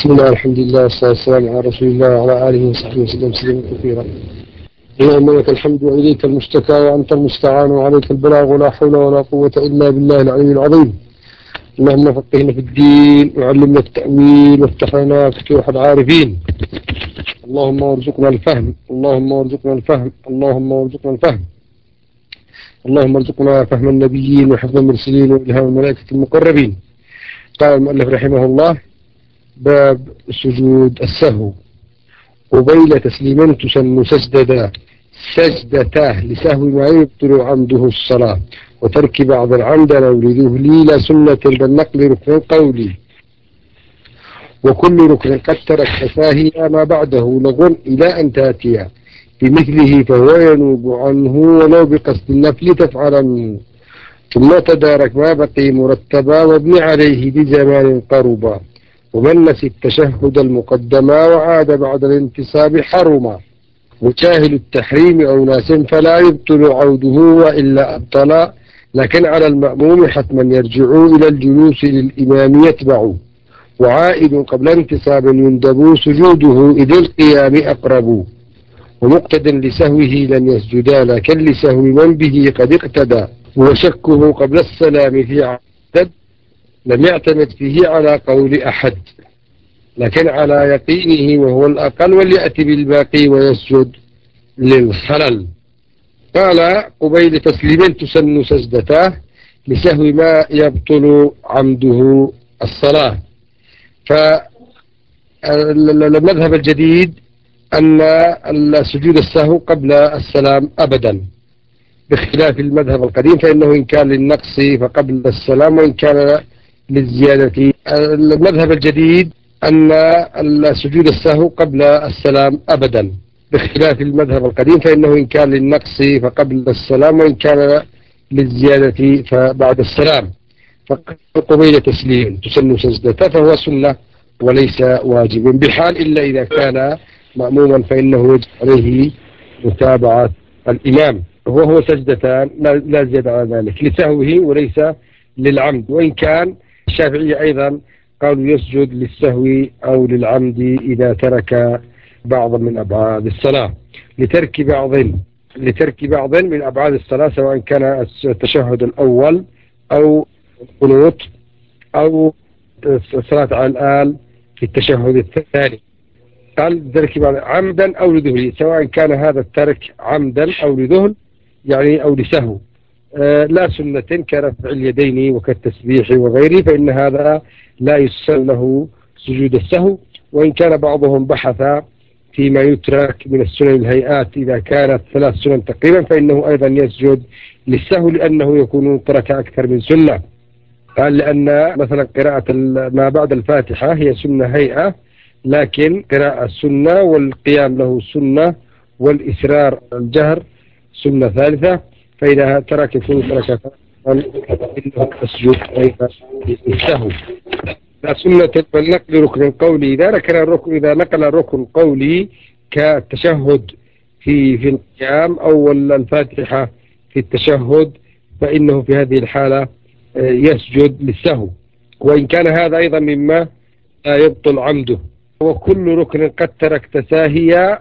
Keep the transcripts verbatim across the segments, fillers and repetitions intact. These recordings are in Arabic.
بسم الله الحمد لله والصلاة والسلام على رسول الله وعلى آله وصحبه وسلم تسليما كثيرا. اللهم لك الحمد وإليك المشتكى وأنت المستعان وعليك البلاغ ولا حول ولا قوة إلا بالله العلي العظيم. اللهم فقهنا في الدين وعلمنا التأويل وافتح لنا فتوح العارفين. اللهم وارزقنا الفهم اللهم وارزقنا الفهم اللهم وارزقنا الفهم اللهم ارزقنا فهم النبيين وحفظ المرسلين وإلهام الملائكة المقربين. قال المؤلف رحمه الله: باب سجود السهو. قبيل تسليما تسن سجدتا سجدتاه لسهو ما يبطل عمده الصلاة وترك بعض العمد لو لذهلي لا سنة بالنقل ركن قولي. وكل ركن قد ترك فاهيا ما بعده لغن إلى أن تاتيا بمثله فهو ينوب عنه ولو بقصد النفل تفعلا ثم تدارك ما بقي مرتبا وابن عليه بزمان قربا ومن نسي التشهد المقدما وعاد بعد الانتصاب حرما وجاهل التحريم أو ناس فلا يبطل عوده وإلا أبطلا لكن على المأموم حتما يرجع إلى الجلوس للإمام يتبع وعائد قبل انتصاب يندب سجوده إذ القيام أقرب ومقتد لسهوه لن يسجدا لكن لسهو من به قد اقتدى وشكه قبل السلام في عدد لم يعتمد فيه على قول أحد لكن على يقينه وهو الأقل وليأتي بالباقي ويسجد للخلل. قال: قبيل تسليم تسن سجدتاه لسهو ما يبطل عمده الصلاة. فالمذهب الجديد أن سجود السهو قبل السلام أبدا، بخلاف المذهب القديم فإنه إن كان للنقص فقبل السلام وإن كان للزيادة. المذهب الجديد أن سجود السهو قبل السلام أبدا، بخلاف المذهب القديم فإنه إن كان للنقص فقبل السلام وإن كان للزيادة فبعد السلام. فقبيل تسليم تسن سجدته فهو سنة وليس واجب بحال إلا إذا كان مأموما فإنه يجب عليه متابعة الإمام وهو سجدتان لا زيادة على ذلك لسهوه وليس للعمد. وإن كان الشافعية أيضا قالوا يسجد للسهو أو للعمد إذا ترك بعض من أبعاد الصلاة لترك بعض لترك بعض من أبعاد الصلاة سواء كان التشهد الأول أو القنوت أو الصلاة على الآل في التشهد الثاني. قال ترك بعض عمدا أو لذهل، سواء كان هذا الترك عمدا أو لذهل يعني أو لسهو. آه لا سنة كرفع اليدين وكالتسبيح وغيره فإن هذا لا يسن له سجود السهو. وإن كان بعضهم بحث فيما يترك من السنن الهيئات إذا كانت ثلاث سنن تقريبا فإنه أيضا يسجد للسهو لأنه يكون ترك أكثر من سنة. قال لأن مثلا قراءة ما بعد الفاتحة هي سنة هيئة، لكن قراءة سنة والقيام له سنة والإسرار الجهر سنة ثالثة، فإذا ترك يكون ترك إنه أسجد أيضا للسهو. لا سنة بل نقل ركن قولي إذا نقل الركن إذا نقل ركن قولي كالتشهد في في القيام أو الفاتحة في التشهد فإنه في هذه الحالة يسجد للسهو، وإن كان هذا أيضا مما يبطل عمده. وكل ركن قد تركت ساهيا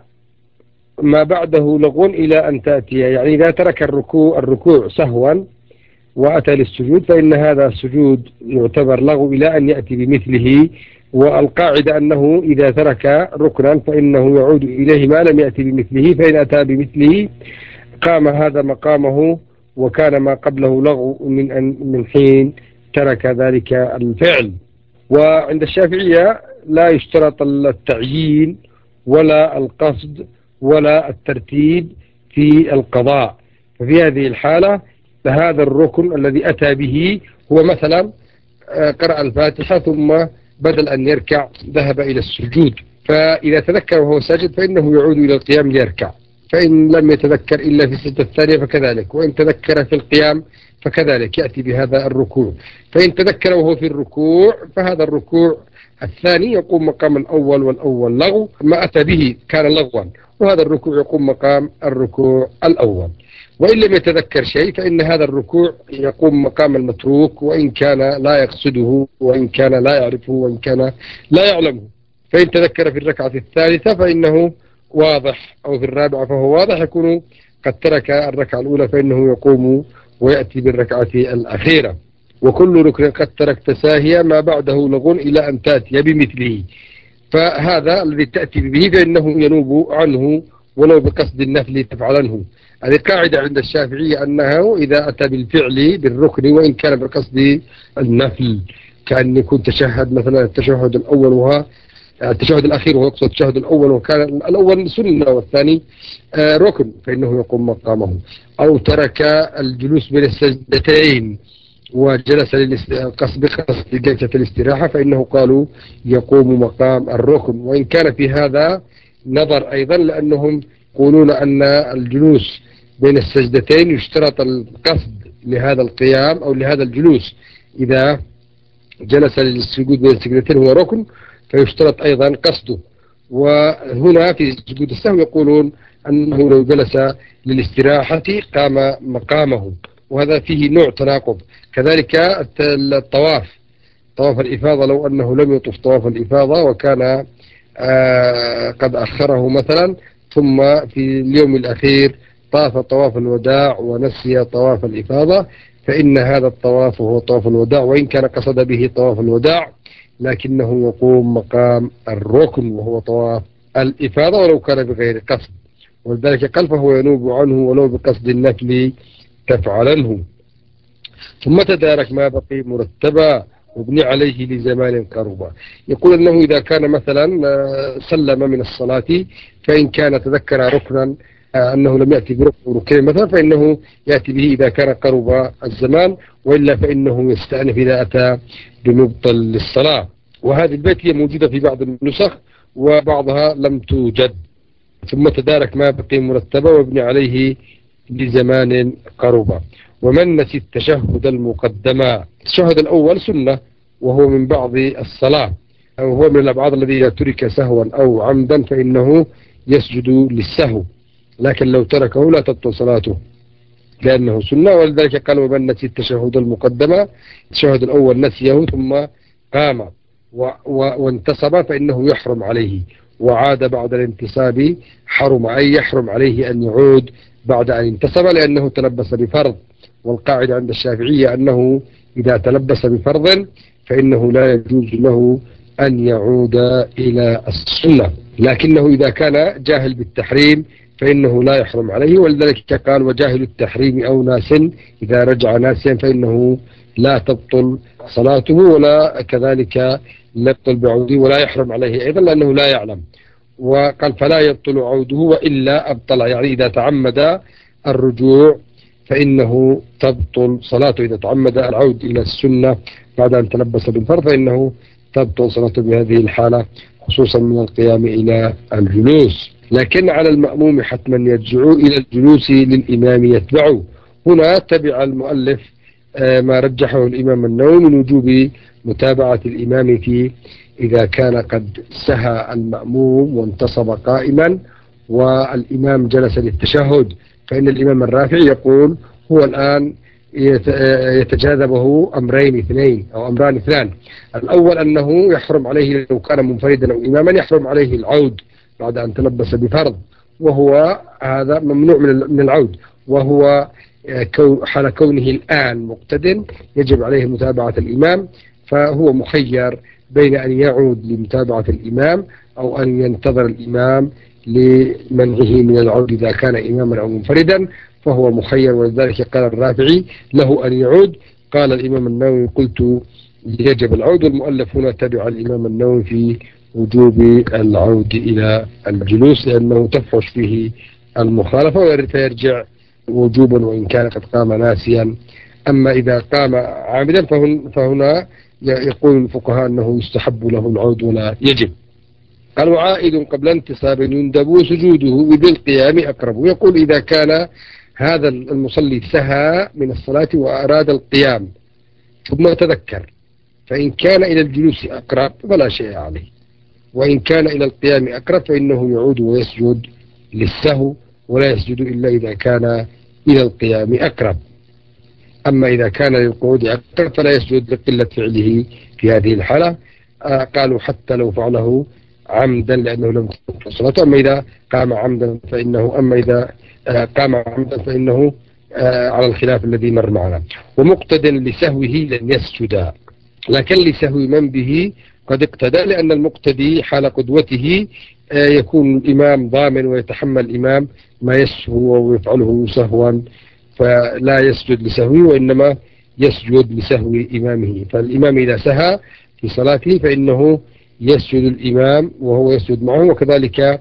ما بعده لغو إلى أن تأتي، يعني إذا ترك الركوع الركوع سهوا وأتى للسجود فإن هذا السجود يعتبر لغو إلى أن يأتي بمثله. والقاعدة أنه إذا ترك ركنا فإنه يعود إليه ما لم يأتي بمثله، فإن أتى بمثله قام هذا مقامه وكان ما قبله لغو من أن من حين ترك ذلك الفعل. وعند الشافعية لا يشترط التعيين ولا القصد ولا الترتيب في القضاء. ففي هذه الحالة فهذا الركن الذي أتى به هو مثلا قرأ الفاتحة ثم بدل أن يركع ذهب إلى السجود، فإذا تذكر وهو ساجد فإنه يعود إلى القيام ليركع، فإن لم يتذكر إلا في السجدة الثانية فكذلك، وإن تذكر في القيام فكذلك يأتي بهذا الركوع. فإن تذكر وهو في الركوع فهذا الركوع الثاني يقوم مقام الأول، والأول لغو ما أتى به كان لغوا، وهذا الركوع يقوم مقام الركوع الأول. وإن لم يتذكر شيء فإن هذا الركوع يقوم مقام المتروك وإن كان لا يقصده وإن كان لا يعرفه وإن كان لا يعلمه. فإن تذكر في الركعة الثالثة فإنه واضح، أو في الرابعة فهو واضح، يكون قد ترك الركعة الأولى فإنه يقوم ويأتي بالركعة الأخيرة. وكل ركن قد تركت ساهيا ما بعده لغو إلى أن تأتي بمثله، فهذا الذي تأتي به فإنه ينوب عنه ولو بقصد النفل تفعلنه. هذه قاعدة عند الشافعية أنه إذا أتى بالفعل بالركن وإن كان بقصد النفل، كأن يكون تشهد مثلا التشهد الأول وها التشهد الأخير وهو يقصد التشهد الأول وكان الأول سنة والثاني ركن فإنه يقوم مقامه. أو ترك الجلوس بين السجدتين وجلس قصد قصد جلسة الاستراحة فإنه قالوا يقوم مقام الركن، وإن كان في هذا نظر أيضا، لأنهم يقولون أن الجلوس بين السجدتين يشترط القصد لهذا القيام أو لهذا الجلوس، إذا جلس للسجود بين السجدتين هو ركن فيشترط أيضا قصده. وهنا في سجود السهو يقولون أنه لو جلس للاستراحة قام مقامه، وهذا فيه نوع تناقض. كذلك الطواف، طواف الإفاضة، لو أنه لم يطف طواف الإفاضة وكان آه قد أخره مثلا، ثم في اليوم الأخير طاف طواف الوداع ونسي طواف الإفاضة، فإن هذا الطواف هو طواف الوداع، وإن كان قصد به طواف الوداع لكنه يقوم مقام الركن وهو طواف الإفاضة ولو كان بغير قصد، ولذلك قال فهو ينوب عنه ولو بقصد النفل تفعلنه. ثم تدارك ما بقي مرتبا وابني عليه لزمان قربا. يقول أنه إذا كان مثلا سلم من الصلاة فإن كان تذكر ركنا أنه لم يأتي بركن ركين مثلا فإنه يأتي به إذا كان قرب الزمان، وإلا فإنه يستأنف إذا أتى بمبطل للصلاة. وهذه البيت هي موجودة في بعض النسخ وبعضها لم توجد. ثم تدارك ما بقي مرتبا وابني عليه لزمان قربا. ومن نسي التشهد المقدما، التشهد الأول سنة وهو من بعض الصلاة، أو هو من الأبعاد الذي إذا ترك سهوا أو عمدا فإنه يسجد للسهو، لكن لو تركه لا تبطل صلاته لأنه سنة. ولذلك قال ومن نسي التشهد المقدما، التشهد الأول نسيه ثم قام و و وانتصب فإنه يحرم عليه، وعاد بعد الانتصاب حرم، أي يحرم عليه أن يعود بعد أن انتصب لأنه تلبس بفرض. والقاعدة عند الشافعية أنه إذا تلبس بفرض فإنه لا يجوز له أن يعود إلى السنة، لكنه إذا كان جاهل بالتحريم فإنه لا يحرم عليه. ولذلك قال وجاهل التحريم أو ناس إذا رجع ناسيا فإنه لا تبطل صلاته، ولا كذلك لا يبطل بعوده ولا يحرم عليه أيضا لأنه لا يعلم. وقال فلا يبطل عوده وإلا أبطل، يعني إذا تعمد الرجوع فإنه تبطل صلاته، إذا تعمد العود إلى السنة بعد أن تلبس بالفرض فإنه تبطل صلاته بهذه الحالة، خصوصا من القيام إلى الجلوس. لكن على المأموم حتما يرجع إلى الجلوس للإمام يتبعه. هنا تبع المؤلف ما رجحه الإمام النووي من وجوب متابعة الإمام في إذا كان قد سهى المأموم وانتصب قائما والإمام جلس للتشهد، فإن الإمام الرافعي يقول هو الآن يتجاذبه أمرين اثنين أو أمران اثنان. الأول أنه يحرم عليه لو كان منفردا أو إماما يحرم عليه العود بعد أن تلبس بفرض، وهو هذا ممنوع من العود، وهو حال كونه الآن مقتد يجب عليه متابعة الإمام، فهو مخير بين أن يعود لمتابعة الإمام أو أن ينتظر الإمام لمنعه من العود إذا كان إماما أو منفردا، فهو مخير. ولذلك قال الرافعي له أن يعود. قال الإمام النووي قلت يجب العود، والمؤلف هنا تبع الإمام النووي في وجوب العود إلى الجلوس لأنه تفحش فيه المخالفة فيرجع وجوبا وإن كان قد قام ناسيا. أما إذا قام عامدا فهنا يقول الفقهاء أنه يستحب له العود ولا يجب. قال وعائد قبل انتصاب يندب سجوده وبالقيام أقرب. يقول إذا كان هذا المصلي سهى من الصلاة وأراد القيام ثم تذكر فإن كان إلى الجلوس أقرب فلا شيء عليه، وإن كان إلى القيام أقرب فإنه يعود ويسجد للسهو ولا يسجد إلا إذا كان إلى القيام أقرب. أما إذا كان للقعود أقرب فلا يسجد لقلة فعله في هذه الحالة. آه قالوا حتى لو فعله عمدا لأنه لم تكن صلاته. أما إذا قام عمدا فإنه أما إذا قام عمدا فإنه على الخلاف الذي مر معنا. ومقتد لسهوه لن يسجد، لكن لسهو من به قد اقتدى، لأن المقتدي حال قدوته يكون الإمام ضامن ويتحمل الإمام ما يسهو ويفعله سهوا، فلا يسجد لسهوه وإنما يسجد لسهو إمامه. فالإمام إذا سهى في صلاته فإنه يسجد الإمام وهو يسجد معه، وكذلك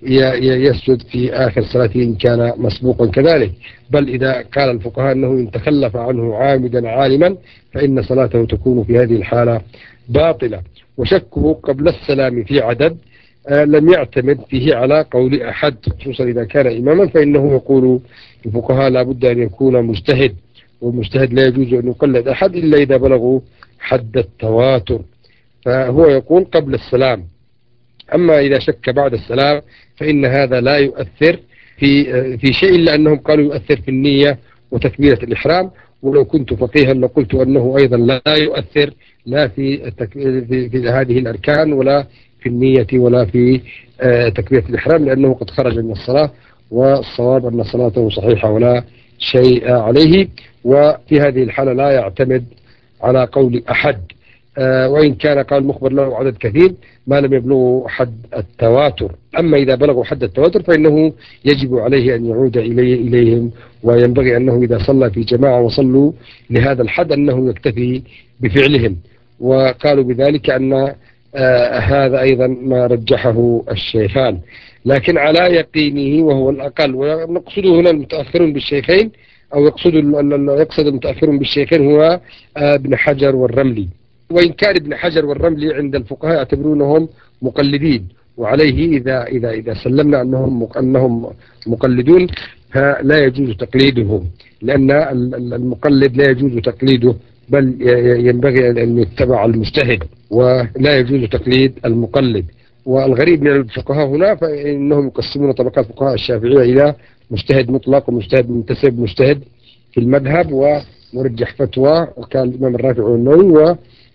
يسجد في آخر صلاته إن كان مسبوقا كذلك. بل إذا قال الفقهاء أنه إن تخلف عنه عامدا عالما فإن صلاته تكون في هذه الحالة باطلة. وشكه قبل السلام في عدد لم يعتمد فيه على قول أحد، خصوصا إذا كان إماما، فإنه يقول الفقهاء لا بد أن يكون مجتهد، والمجتهد لا يجوز أن يقلد أحد إلا إذا بلغوا حد التواتر، فهو يقول قبل السلام. أما إذا شك بعد السلام فإن هذا لا يؤثر في في شيء، إلا أنهم قالوا يؤثر في النية وتكبيرة الإحرام. ولو كنت فقيها لقلت أنه أيضا لا يؤثر لا في, في, في هذه الأركان ولا في النية ولا في تكبيرة الإحرام، لأنه قد خرج من الصلاة، والصواب أن صلاته صحيحة ولا شيء عليه. وفي هذه الحالة لا يعتمد على قول أحد، وإن كان قال مخبر له عدد كثير ما لم يبلغوا حد التواتر. أما إذا بلغوا حد التواتر فإنه يجب عليه أن يعود إليه إليهم، وينبغي أنه إذا صلى في جماعة وصلوا لهذا الحد أنه يكتفي بفعلهم. وقالوا بذلك أن آه هذا أيضا ما رجحه الشيخان، لكن على يقينه وهو الأقل. ونقصد هنا المتأخرون بالشيخين، أو يقصد يقصد المتأخرون بالشيخين هو آه ابن حجر والرملي. وإن كان ابن حجر والرملي عند الفقهاء يعتبرونهم مقلدين، وعليه إذا إذا إذا سلمنا أنهم أنهم مقلدون فلا يجوز تقليدهم، لأن المقلد لا يجوز تقليده، بل ينبغي أن يتبع المجتهد ولا يجوز تقليد المقلد. والغريب من الفقهاء هنا فإنهم يقسمون طبقات الفقهاء الشافعية إلى مجتهد مطلق ومجتهد منتسب ومجتهد في المذهب ومرجح فتوى، وكان الإمام الرافعي والنووي،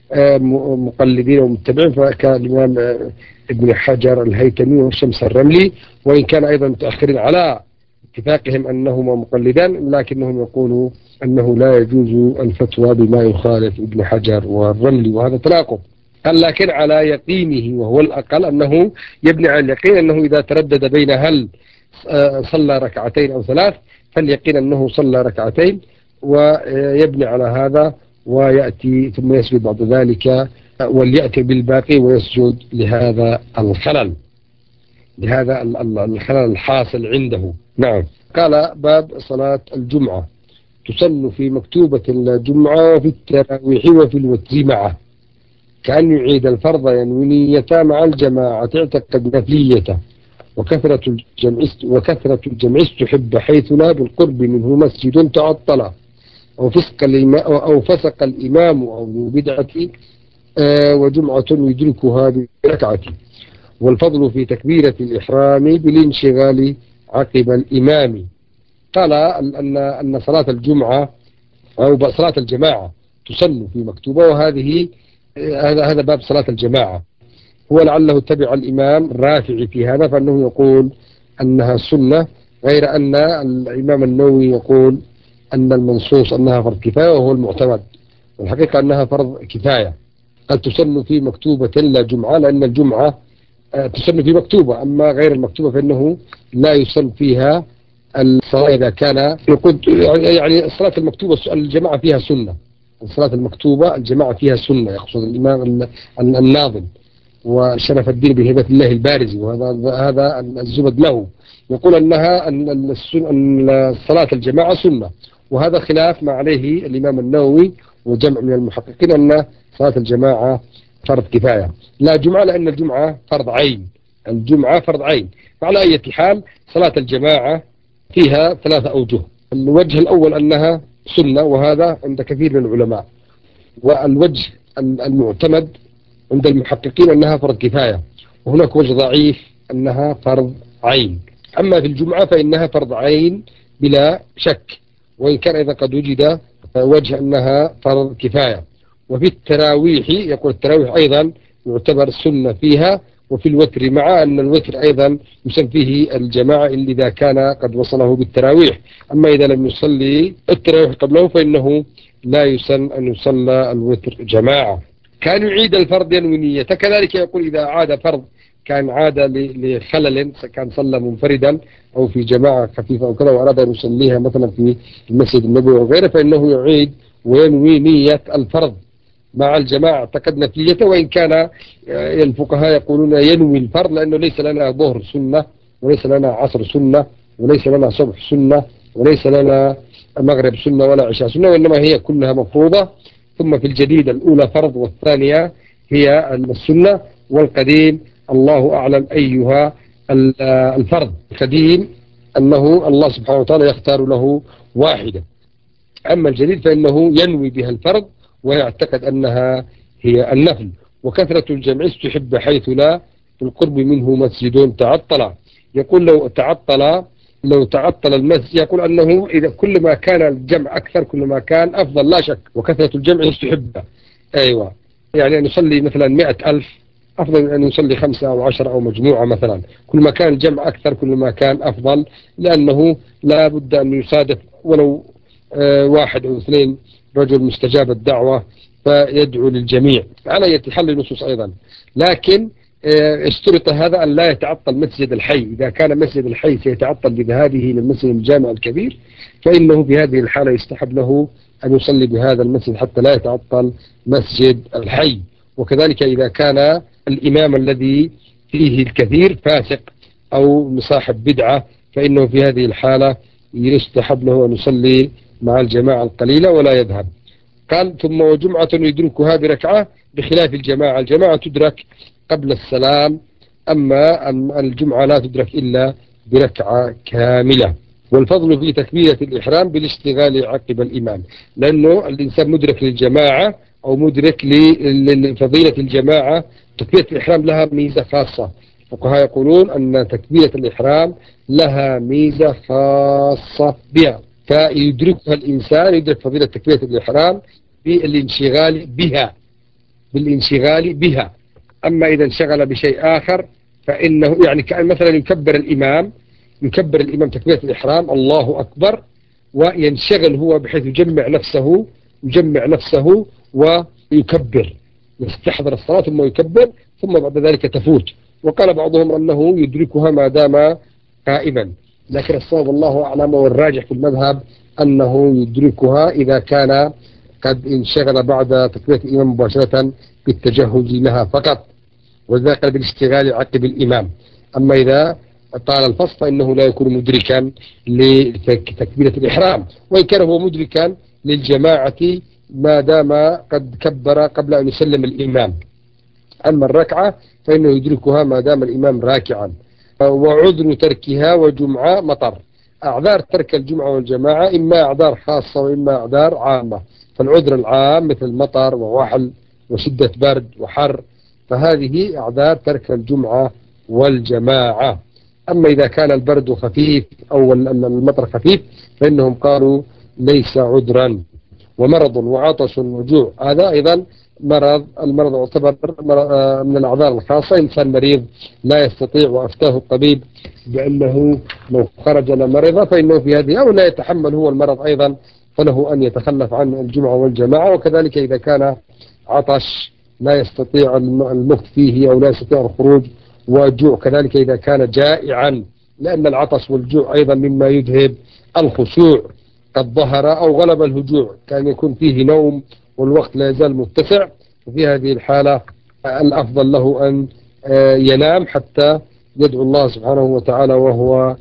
ومقلدين ومتبعين فكان الإمام ابن حجر الهيثمي والشمس الرملي. وإن كان أيضا متأخرين على اتفاقهم أنهما مقلدان، لكنهم يقولوا أنه لا يجوز الفتوى بما يخالف ابن حجر والرملي، وهذا تناقض. قال لكن على يقينه وهو الأقل، أنه يبني على اليقين أنه إذا تردد بين هل صلى ركعتين أو ثلاث فاليقين أنه صلى ركعتين، ويبني على هذا ويأتي ثم يسجد بعد ذلك، وليأتي بالباقي ويسجد لهذا الخلل لهذا الخلل الحاصل عنده. نعم. قال باب صلاة الجمعة تصل في مكتوبة الجمعة وفي التراويح وفي الوتر معه، كأن يعيد الفرض ينوي نيته مع الجماعة اعتقد نفليته، وكثرة الجمع وكثرة الجمع استحب حيث لا بالقرب منه مسجد تعطل أو فسق الإمام أو فسق الإمام أو ذو بدعة آه وجمعة يدركها بركعة. والفضل في تكبيرة الإحرام بالانشغال عقب الإمام. قال أن أن صلاة الجمعة أو صلاة الجماعة تصل في مكتوبة، وهذه هذا هذا باب صلاة الجماعة. هو لعله تبع الإمام الرافعي في هذا، فأنه يقول أنها سنة، غير أن الإمام النووي يقول أن المنصوص أنها فرض كفاية وهو المعتمد، والحقيقة أنها فرض كفاية. قد تسن في مكتوبة لا جمعة، لأن الجمعة تسن في مكتوبة، أما غير المكتوبة فإنه لا يسن فيها الصلاة إذا كان يقول يعني الصلاة المكتوبة الجماعة فيها سنة، الصلاة المكتوبة الجماعة فيها سنة، يقصد الإمام الناظم وشرف الدين بهبة الله البارزي، وهذا هذا الزبد له، يقول أنها أن الصلاة الجماعة سنة، وهذا خلاف ما عليه الإمام النووي وجمع من المحققين أن صلاة الجماعة فرض كفاية لا جمعة، لأن الجمعة فرض عين، الجمعة فرض عين. فعلى أي حال صلاة الجماعة فيها ثلاثة أوجه. الوجه الأول أنها سنة، وهذا عند كثير من العلماء، والوجه المعتمد عند المحققين أنها فرض كفاية، وهناك وجه ضعيف أنها فرض عين. أما في الجمعة فإنها فرض عين بلا شك، وإن كان إذا قد وجد وجه أنها فرض كفاية. وفي التراويح يقول التراويح أيضا يعتبر سنة فيها، وفي الوتر، مع أن الوتر أيضا يسمى فيه الجماعة اللي إذا كان قد وصله بالتراويح. أما إذا لم يصلي التراويح قبله فإنه لا يسن أن يصلى الوتر جماعة. كان يعيد الفرض ينوي نيته، كذلك يقول إذا عاد فرض كان عاد لخلل، كان صلى منفردا أو في جماعة خفيفة أو كذا وأراد أن يصليها مثلا في المسجد النبوي وغيره، فإنه يعيد وينوي نية الفرض مع الجماعة اعتقدنا نيته، وإن كان الفقهاء يقولون ينوي الفرض، لأنه ليس لنا ظهر سنة وليس لنا عصر سنة وليس لنا صبح سنة وليس لنا مغرب سنة ولا عشاء سنة، وإنما هي كلها مفروضة. ثم في الجديد الأولى فرض والثانية هي السنة، والقديم الله أعلم أيها الفرض. القديم أنه الله سبحانه وتعالى يختار له واحدة، أما الجديد فإنه ينوي بها الفرض ويعتقد أنها هي النفل. وكثرة الجمع استحب حيث لا في القرب منه مسجد تعطل. يقول لو تعطل لو تعطل المسجد يقول أنه إذا كل ما كان الجمع أكثر كل ما كان أفضل لا شك، وكثرة الجمع استحب. أيوة، يعني أن يصلي مثلا مئة ألف أفضل من أن يصلي خمسة أو عشرة أو مجموعة مثلا. كل ما كان الجمع أكثر كل ما كان أفضل، لأنه لا بد أن يصادف ولو آه واحد أو اثنين رجل مستجاب الدعوة فيدعو للجميع على يتحل النصوص أيضا. لكن اشترط هذا أن لا يتعطل مسجد الحي. إذا كان مسجد الحي سيتعطل بذهابه للمسجد الجامع الكبير فإنه بهذه الحالة يستحب له أن يصلي بهذا المسجد حتى لا يتعطل مسجد الحي. وكذلك إذا كان الإمام الذي فيه الكثير فاسق أو مصاحب بدعة فإنه في هذه الحالة يستحب له أن يصلي مع الجماعة القليلة ولا يذهب. قال ثم وجمعة يدركها بركعة بخلاف الجماعة. الجماعة تدرك قبل السلام، أما الجمعة لا تدرك إلا بركعة كاملة. والفضل في تكبيرة الإحرام بالاشتغال عقب الإمام، لأنه الإنسان مدرك للجماعة أو مدرك لفضيلة الجماعة. تكبيرة الإحرام لها ميزة خاصة، الفقهاء يقولون أن تكبيرة الإحرام لها ميزة خاصة بها، فيدركها الإنسان يدرك فضيلة تكبيرة الإحرام بالانشغال بها بالانشغال بها. أما إذا انشغل بشيء آخر فإنه يعني كأن مثلا يكبر الإمام يكبر الإمام تكبيرة الإحرام الله أكبر، وينشغل هو بحيث يجمع نفسه يجمع نفسه ويكبر، يستحضر الصلاة ثم يكبر ثم بعد ذلك تفوت. وقال بعضهم أنه يدركها ما دام قائما، لكن الصواب الله أعلم والراجح في المذهب أنه يدركها إذا كان قد انشغل بعد تكبيرة الإمام مباشرة بالتجهز لها فقط، وذاك بالاشتغال عقب الإمام. أما إذا طال الفصل فإنه لا يكون مدركا لتكبيرة الإحرام، وإن كان هو مدركا للجماعة ما دام قد كبر قبل أن يسلم الإمام. أما الركعة فإنه يدركها ما دام الإمام راكعا. وعذر تركها وجمعة مطر. أعذار ترك الجمعة والجماعة إما أعذار خاصة وإما أعذار عامة. فالعذر العام مثل المطر ووحل وشدة برد وحر فهذه أعذار ترك الجمعة والجماعة. أما إذا كان البرد خفيف أو المطر خفيف فإنهم قالوا ليس عذرا. ومرض وعطش وجوع هذا أيضا مرض. المرض يعتبر من الأعذار الخاصة. إنسان مريض لا يستطيع وأفتاه الطبيب بأنه لو خرج لمرض فإنه في هذه أو لا يتحمل هو المرض أيضا فله أن يتخلف عن الجمعة والجماعة. وكذلك إذا كان عطش لا يستطيع المكث فيه أو لا يستطيع الخروج، والجوع كذلك إذا كان جائعا، لأن العطش والجوع أيضا مما يذهب الخشوع قد ظهر أو غلب الهجوع، كان يكون فيه نوم والوقت لا يزال متسع. وفي هذه الحالة الأفضل له أن ينام حتى يدعو الله سبحانه وتعالى وهو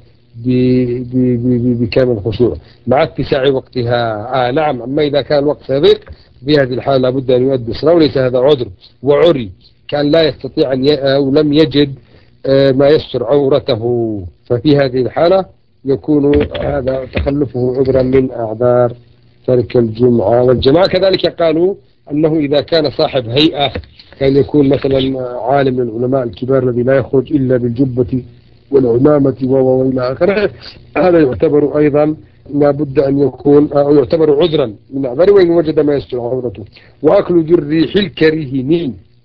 بكامل الخشوع مع اتساع وقتها. آه نعم. أما إذا كان الوقت ضيق في هذه الحالة لابد أن يؤدي الصلاة، وليس هذا عذر. وعري كان لا يستطيع أن ي... أو لم يجد ما يستر عورته، ففي هذه الحالة يكون هذا تخلفه عذرا من أعذار ترك الجمعة والجماعة. كذلك قالوا أنه إذا كان صاحب هيئة كان يكون مثلا عالم من العلماء الكبار الذي لا يخرج إلا بالجبة والعمامة وإلى آخره، هذا يعتبر أيضا لابد أن يكون أو يعتبر عذرا من أعذار وإن وجد ما يستر عورته. وأكل ذي الريح الكريهين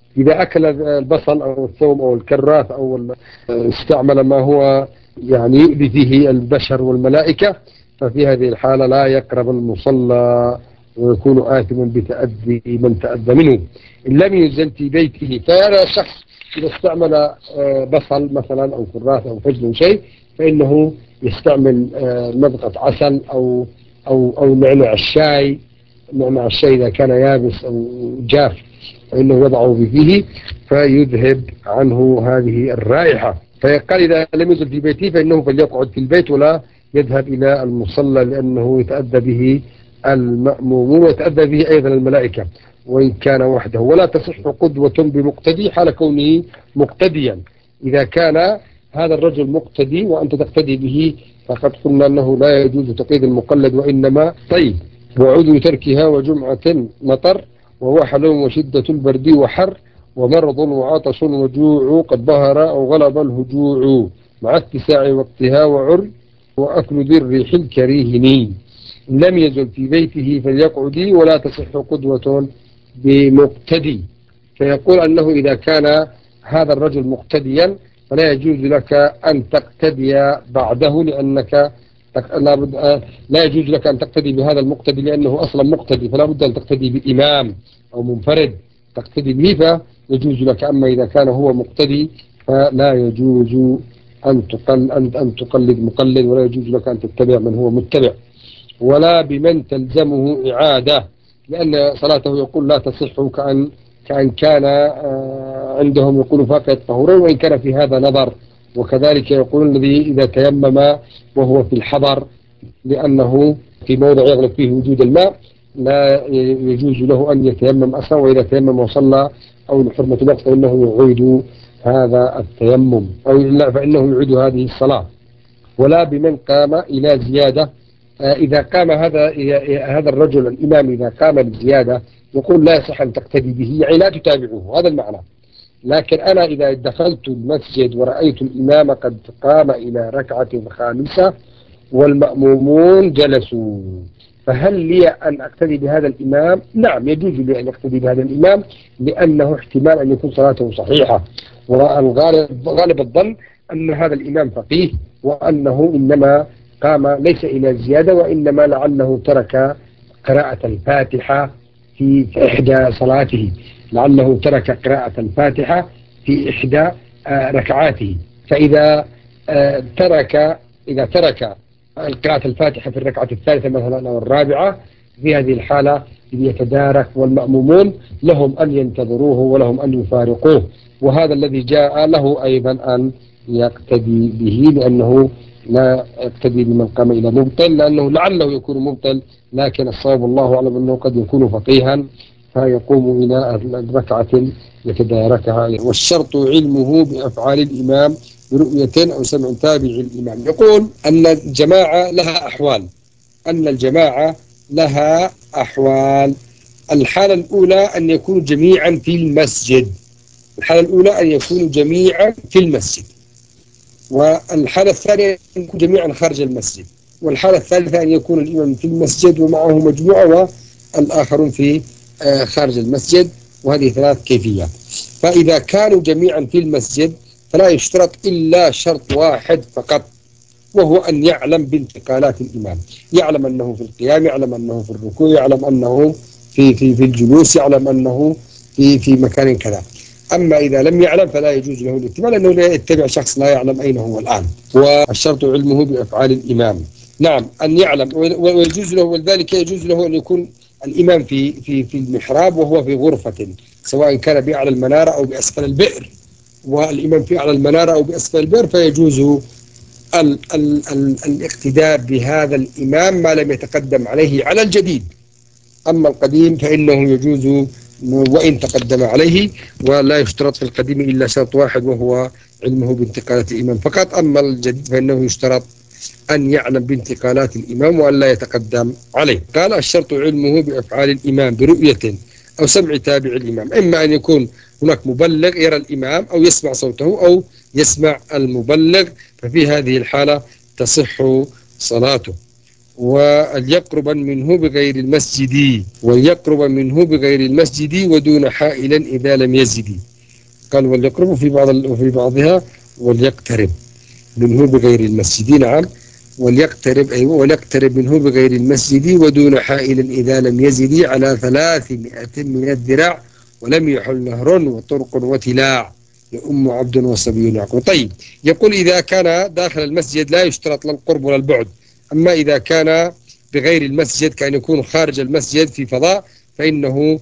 إذا أكل البصل أو الثوم أو الكراث أو استعمل ما هو يعني يؤذي فيه البشر والملائكة، ففي هذه الحالة لا يقرب المصلى ويكون آثما بتأذي من تأذى منه. إن لم ينزل في بيته، فأنا شخص إذا استعمل بصل مثلا أو كراث أو فجل أو شيء، فإنه يستعمل مضغة عسل أو أو أو نعناع الشاي. نعناع الشاي إذا كان يابس أو جاف فإنه يضعه فيه فيذهب عنه هذه الرائحة. فقال إذا لم يزل في بيته فإنه فليقعد في البيت ولا يذهب إلى المصلى، لأنه يتأذى به المأمومون ويتأذى به أيضا الملائكة وإن كان وحده. ولا تصح قدوة بمقتدي حال كونه مقتديا. إذا كان هذا الرجل مقتدي وأنت تقتدي به، فقد قلنا أنه لا يجوز تقييد المقلد، وإنما طيب وعود تركها وجمعة مطر ووحل وشدة البرد وحر ومرض وعطش وجوع قد ظهر أو غلب الهجوع مع اتساع وقتها وعر وأكل ذي الريح الكريهني. لم يزل في بيته فليقعد ولا تصح قدوة بمقتدي. فيقول أنه إذا كان هذا الرجل مقتديا فلا يجوز لك أن تقتدي بعده، لأنك لا, بد لا يجوز لك أن تقتدي بهذا المقتدي لأنه أصلا مقتدي، فلا بد أن تقتدي بإمام أو منفرد تقتدي به فيجوز لك. أما إذا كان هو مقتدي فلا يجوز أن تقل أن أن تقلد مقلد، ولا يجوز لك أن تتبع من هو متبع، ولا بمن تلزمه إعادة، لأن صلاته يقول لا تصح كأن كأن كان عندهم يقول فاقد الطهورين، وإن كان في هذا نظر. وكذلك يقول الذي إذا تيمم وهو في الحضر لأنه في موضع يغلب فيه وجود الماء لا يجوز له أن يتيمم أصلا، وإذا تيمم وصلى أو لحرمة الوقت فإنه يعيد هذا التيمم أو لا فإنه يعيد هذه الصلاة. ولا بمن قام إلى زيادة. إذا قام هذا هذا الرجل الإمام إذا قام للزيادة يقول لا يصح أن تقتدي به، يعني لا تتابعه، هذا المعنى. لكن أنا إذا دخلت المسجد ورأيت الإمام قد قام إلى ركعة خامسة والمأمومون جلسوا، فهل لي أن أقتدي بهذا الإمام؟ نعم يجوز لي أن أقتدي بهذا الإمام، لأنه احتمال أن يكون صلاته صحيحة، والغالب غالب الظن أن هذا الإمام فقيه، وأنه إنما قام ليس إلى زيادة، وإنما لعله ترك قراءة الفاتحة في إحدى صلاته، لعله ترك قراءة الفاتحة في إحدى ركعاته. فإذا ترك إذا ترك قراءة الفاتحة في الركعة الثالثة مثلا أو الرابعة، في هذه الحالة يتدارك، والمأمومون لهم أن ينتظروه ولهم أن يفارقوه، وهذا الذي جاء له أيضا أن يقتدي به، لأنه لا يقتدي بمن قام إلى مبطل، لأنه لعله يكون مبطل، لكن الصواب الله أعلم أنه قد يكون فقيها فيقوم إلى ركعة يتداركها. والشرط علمه بأفعال الإمام برؤية أو سمع تابع الإمام. يقول أن الجماعة لها أحوال أن الجماعة لها أحوال الحالة الأولى أن يكونوا جميعا في المسجد الحالة الأولى أن يكونوا جميعا في المسجد والحالة الثانية أن يكونوا جميعا خارج المسجد، والحالة الثالثة أن يكون الإمام في المسجد ومعه مجموعة والآخرون في خارج المسجد، وهذه ثلاث كيفيات. فإذا كانوا جميعا في المسجد فلا يشترط إلا شرط واحد فقط، وهو أن يعلم بانتقالات الإمام، يعلم أنه في القيام، يعلم أنه في الركوع، يعلم أنه في في في الجلوس، يعلم أنه في في مكان كذا. أما إذا لم يعلم فلا يجوز له الاتباع، لأنه لا يتبع شخص لا يعلم أين هو الآن. والشرط علمه بأفعال الإمام. نعم أن يعلم، ويجوز له، ولذلك يجوز له أن يكون الإمام في في في المحراب وهو في غرفة، سواء كان بأعلى المنارة أو بأسفل البئر، والإمام في أعلى المنارة أو بأسفل البئر، فيجوز ال ال ال الاقتداء بهذا الإمام ما لم يتقدم عليه على الجديد. أما القديم فإنه يجوز وإن تقدم عليه، ولا يشترط في القديم إلا شرط واحد وهو علمه بانتقالات الإمام فقط. أما الجديد فإنه يشترط أن يعلم بانتقالات الإمام وأن لا يتقدم عليه. قال الشرط علمه بأفعال الإمام برؤية أو سمع تابع الإمام، إما أن يكون هناك مبلغ يرى الإمام أو يسمع صوته أو يسمع المبلغ، ففي هذه الحالة تصح صلاته. وليقرب منه بغير المسجد وليقرب منه بغير المسجد ودون حائلا إذا لم يزد. قال وليقرب في بعض وفي بعضها وليقترب منه بغير المسجد. نعم، وليقترب أيوة وليقترب منه بغير المسجد ودون حائل إذا لم يزد على ثلاثمائة من الذراع ولم يحل نهر وطرق وتلاع يؤم عبد وصبي يعقوب. طيب، يقول إذا كان داخل المسجد لا يشترط لا القرب ولا البعد، أما إذا كان بغير المسجد كأن يكون خارج المسجد في فضاء فإنه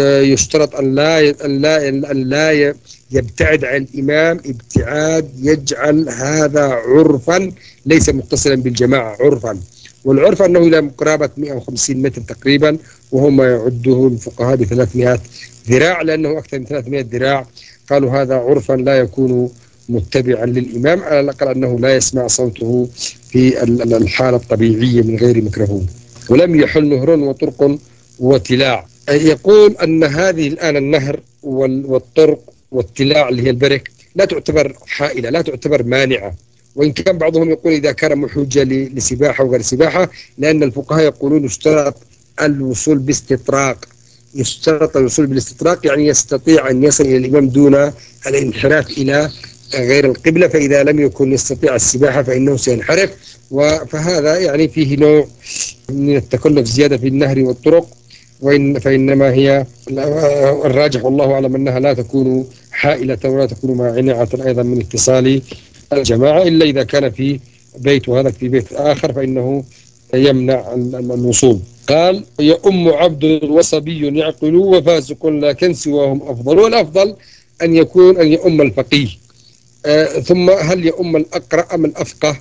يشترط أن لا أن لا أن لا يبتعد عن الإمام ابتعاد يجعل هذا عرفا ليس متصلا بالجماعة عرفا. والعرف أنه إلى قرابة مئة وخمسين متر تقريبا، وهو ما يعده الفقهاء ب ثلاثمائة ذراع، لأنه أكثر من ثلاثمائة ذراع قالوا هذا عرفا لا يكون متبعا للإمام، على الأقل أنه لا يسمع صوته في الحالة الطبيعية من غير ميكروفون. ولم يحل نهر وطرق وتلاع. يقول أن هذه الآن النهر والطرق والتلاع اللي هي البرك لا تعتبر حائلة، لا تعتبر مانعة، وإن كان بعضهم يقول إذا كان محوجة لسباحة وغير سباحة، لأن الفقهاء يقولون يشترط الوصول باستطراق. يشترط الوصول بالاستطراق يعني يستطيع أن يصل إلى الإمام دون الانحراف إلى غير القبلة، فإذا لم يكن يستطيع السباحة فإنه سينحرف. فهذا يعني فيه نوع من التكلف زيادة في النهر والطرق، وإن فإنما هي الراجح والله أعلم أنها لا تكون حائلة ولا تكون مانعة أيضا من اتصال الجماعة، إلا إذا كان في بيت وهذا في بيت آخر فإنه يمنع الوصول. قال يؤم عبد وصبي يعقل وفاسق لكن سواهم أفضل، والأفضل أن يكون أن يؤم الفقيه. آه ثم هل يؤم الأقرأ أم الأفقه؟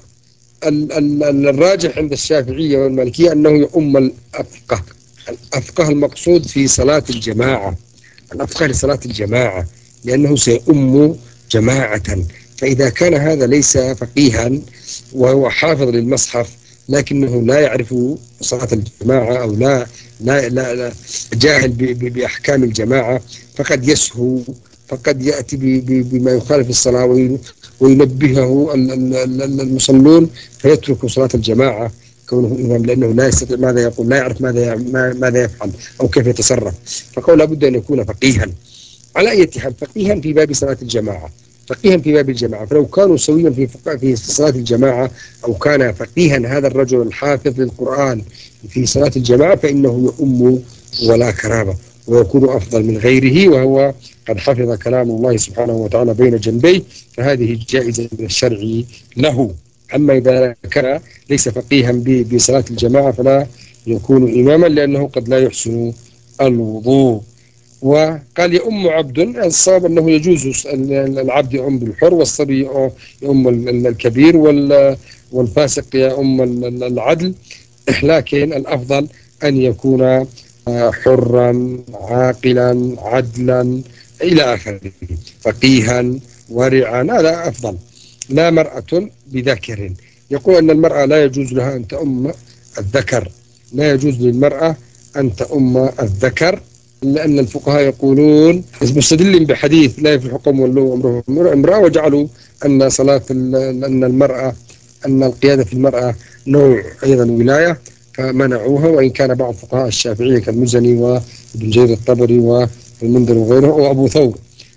ال ال الراجح عند الشافعية والمالكية أنه يؤم الأفقه. الأفقه المقصود في صلاة الجماعة، الأفقه لصلاة الجماعة، لأنه سيؤم جماعة. فإذا كان هذا ليس فقيها وهو حافظ للمصحف لكنه لا يعرف صلاة الجماعة أو لا لا لا, لا جاهل بأحكام الجماعة، فقد يسهو، فقد يأتي بما يخالف الصلاة وينبهه المصلون فيترك صلاة الجماعة كونه إمام، لأنه لا يستطيع ماذا يقول، لا يعرف ماذا ماذا يفعل أو كيف يتصرف. فقول لابد أن يكون فقيها. على أي حال فقيها في باب صلاة الجماعة، فقيها في باب الجماعة. فلو كانوا سويا في في صلاة الجماعة أو كان فقيها هذا الرجل الحافظ للقرآن في صلاة الجماعة فإنه يؤم ولا كرامة ويكون أفضل من غيره، وهو قد حفظ كلام الله سبحانه وتعالى بين جنبيه، فهذه جائزة من الشرع له. أما إذا كان ليس فقيها بصلاة الجماعة فلا يكون إماما، لأنه قد لا يحسن الوضوء. وقال يؤم عبد، الصواب أنه يجوز العبد يؤم بالحر، والصبي يؤم الكبير، والفاسق يؤم العدل، لكن الأفضل أن يكون حرا عاقلا عدلا إلى آخره، فقيها ورعا، هذا أفضل. لا مرأة بذكر. يقول أن المرأة لا يجوز لها أن تؤم الذكر، لا يجوز للمرأة أن تؤم الذكر، لأن الفقهاء يقولون مستدلين بحديث لا يفلح قوم ولوا أمرهم امرأة، وجعلوا أن صلاة أن المرأة أن القيادة في المرأة نوع أيضا ولاية فمنعوها، وإن كان بعض فقهاء الشافعية كالمزني وابن جرير الطبري والمنذر وغيره وأبو ثور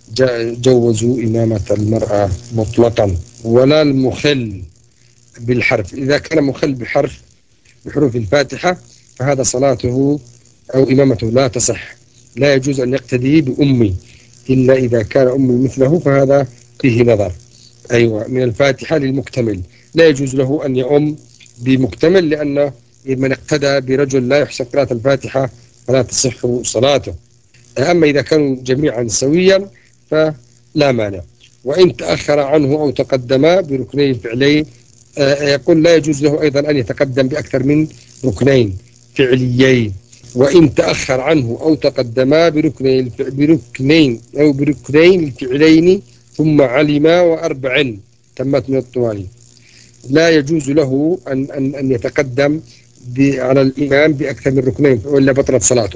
جوزوا إمامة المرأة مطلقا. ولا المخل بالحرف، إذا كان مخل بحرف بحروف الفاتحة فهذا صلاته أو إمامته لا تصح، لا يجوز أن يقتدي بأمي إلا إذا كان أمي مثله، فهذا فيه نظر. أيوة، من الفاتحة للمكتمل لا يجوز له أن يؤم بمكتمل، لأن من اقتدى برجل لا يحسن قراءة الفاتحة فلا تصح صلاته. أما إذا كانوا جميعا سويا فلا مانع. وإن تأخر عنه أو تقدم بركنين فعلين، يقول لا يجوز له أيضا أن يتقدم بأكثر من ركنين فعليين. وإن تأخر عنه أو تقدم بركنين بركنين أو بركنين الفعلين ثم علم وأربع تمت من الطوالي، لا يجوز له أن أن أن يتقدم على الإمام بأكثر من ركنين وإلا بطلت صلاته.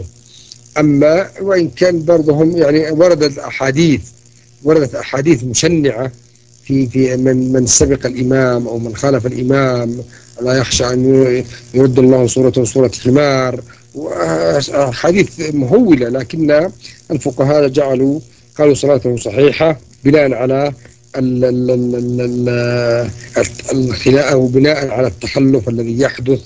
أما وإن كان برضهم يعني وردت أحاديث وردت أحاديث مشنعة في في من من سبق الإمام أو من خالف الإمام لا يخشى أن يرد الله صورته صورة حمار، حديث مهولة، لكن الفقهاء جعلوا قالوا صلاته صحيحة بناء على الخلاء أو بناء على التخلف الذي يحدث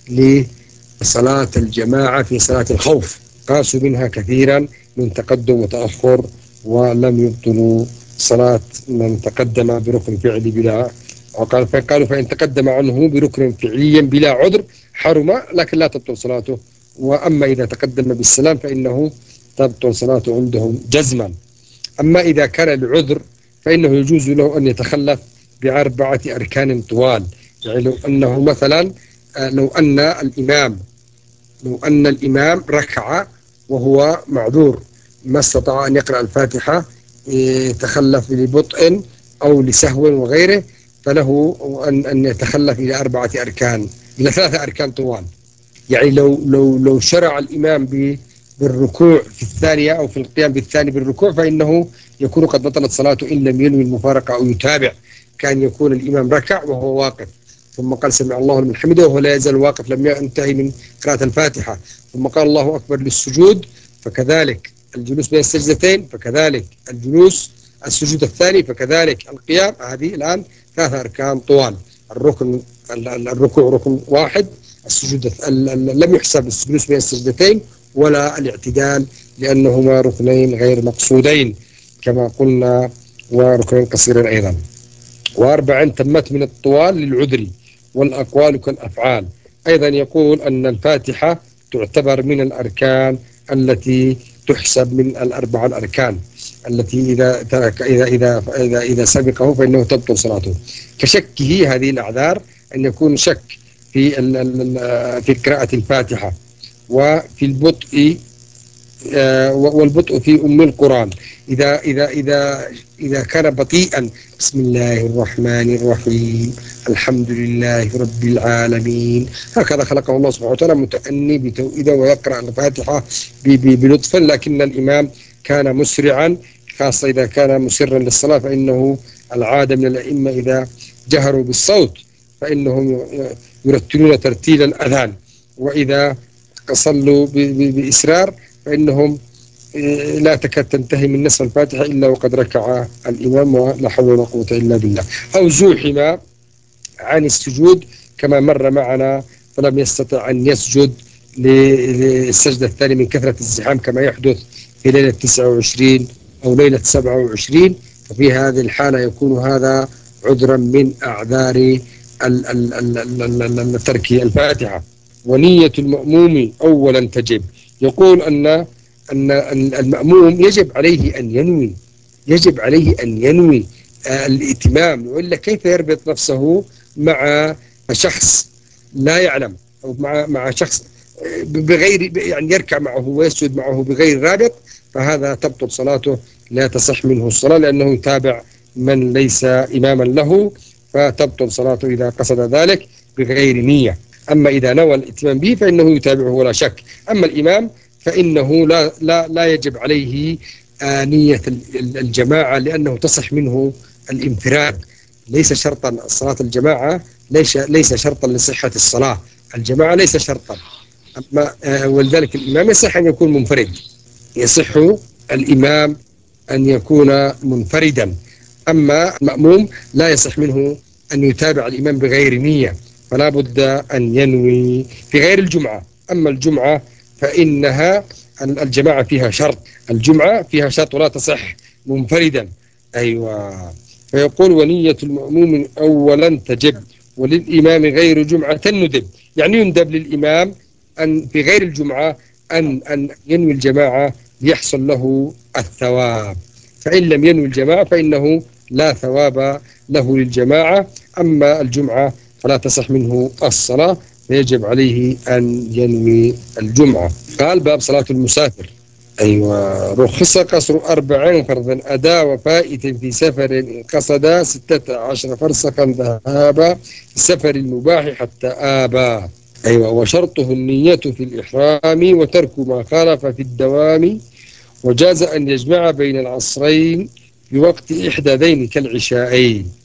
لصلاة الجماعة في صلاة الخوف. قاسوا منها كثيرا من تقدم وتأخر، ولم يبطلوا صلاة من تقدم بركن فعلي بلا وقال فقالوا فإن تقدم عنه بركن فعلي بلا عذر حرم، لكن لا تبطل صلاته. وأما إذا تقدم بالسلام فإنه تبطل صلاته عندهم جزما. أما إذا كان العذر فإنه يجوز له أن يتخلف بأربعة أركان طوال. يعني لو أنه مثلا لو أن الإمام لو أن الإمام ركع وهو معذور ما استطاع أن يقرأ الفاتحة، تخلف لبطء أو لسهو وغيره، فله أن أن يتخلف إلى أربعة أركان إلى ثلاثة أركان طوال. يعني لو لو لو شرع الإمام بالركوع في الثانية أو في القيام بالثاني بالركوع، فإنه يكون قد بطلت صلاته إن لم ينوي المفارقة أو يتابع. كان يكون الإمام ركع وهو واقف، ثم قال سمع الله لمن حمده وهو لا يزال واقف لم ينتهي من قراءة الفاتحة، ثم قال الله أكبر للسجود، فكذلك الجلوس بين السجدتين، فكذلك الجلوس السجود الثاني، فكذلك القيام. هذه الآن ثلاثة أركان طوال. الركن الركوع ركن واحد، السجود لم يحسب الجلوس بين السجدتين ولا الاعتدال لأنهما ركنين غير مقصودين كما قلنا، وركنين قصيرين أيضا. وأربعا تمت من الطوال للعذر والأقوال كالأفعال. أيضا يقول أن الفاتحة تعتبر من الأركان التي تحسب من الأربع الأركان التي إذا ترك إذا إذا إذا إذا سبقه فإنه تبطل صلاته، كشكه هذه الأعذار أن يكون شك في في قراءة الفاتحة وفي البطء والبطء في أم القرآن. إذا إذا إذا إذا كان بطيئا بسم الله الرحمن الرحيم الحمد لله رب العالمين هكذا خلقه الله سبحانه وتعالى متأني بتوئيده ويقرأ الفاتحة بلطف، لكن الإمام كان مسرعا، خاصة إذا كان مسرا للصلاة، فإنه العادة من الأئمة إذا جهروا بالصوت فإنهم يرتلون ترتيل الأذان، وإذا صلوا بإسرار فإنهم لا تكاد تنتهي من نصف الفاتحة إلا وقد ركع الإمام ولا حول ولا قوة إلا بالله، أو زوحم عن السجود كما مر معنا فلم يستطع أن يسجد للسجدة الثانية من كثرة الزحام كما يحدث في ليلة تسعة وعشرين أو ليلة سبعة وعشرين. ففي هذه الحالة يكون هذا عذرا من أعذار ترك الفاتحة. ونية المأموم أولا تجب. يقول أن أن المأموم يجب عليه أن ينوي يجب عليه أن ينوي الائتمام، وإلا كيف يربط نفسه مع شخص لا يعلم أو مع مع شخص بغير يعني يركع معه ويسجد معه بغير رابط، فهذا تبطل صلاته لا تصح منه الصلاة لأنه يتابع من ليس إماما له، فتبطل صلاته إذا قصد ذلك بغير نية. أما إذا نوى الائتمام به فإنه يتابعه ولا شك. أما الإمام فإنه لا لا لا يجب عليه نية الجماعة لأنه تصح منه الانفراد. ليس شرطا صلاة الجماعة ليس ليس شرطا لصحة الصلاة، الجماعة ليس شرطا. أما ولذلك الإمام يصح أن يكون منفرد، يصح الإمام أن يكون منفردا. أما المأموم لا يصح منه أن يتابع الإمام بغير نية، فلا بد أن ينوي في غير الجمعة. أما الجمعة فإنها الجماعة فيها شرط، الجمعة فيها شرط ولا تصح منفردا. أيوة. فيقول ونية المأموم أولا تجب، وللإمام غير جمعة ندب. يعني يندب للإمام أن في غير الجمعة أن أن ينوي الجماعة ليحصل له الثواب، فإن لم ينوي الجماعة فإنه لا ثواب له للجماعة. أما الجمعة فلا تصح منه الصلاة فيجب عليه أن ينوي الجمعة. قال باب صلاة المسافر. أيوة. رخص قصر أربعين فرضا أداء وفائت في سفر قصد ستة عشر فرسخا ذهابا في السفر المباح حتى آبا. أيوة. وشرطه النية في الإحرام وترك ما خالف في الدوام، وجاز أن يجمع بين العصرين في وقت إحدى ذين كالعشاءين.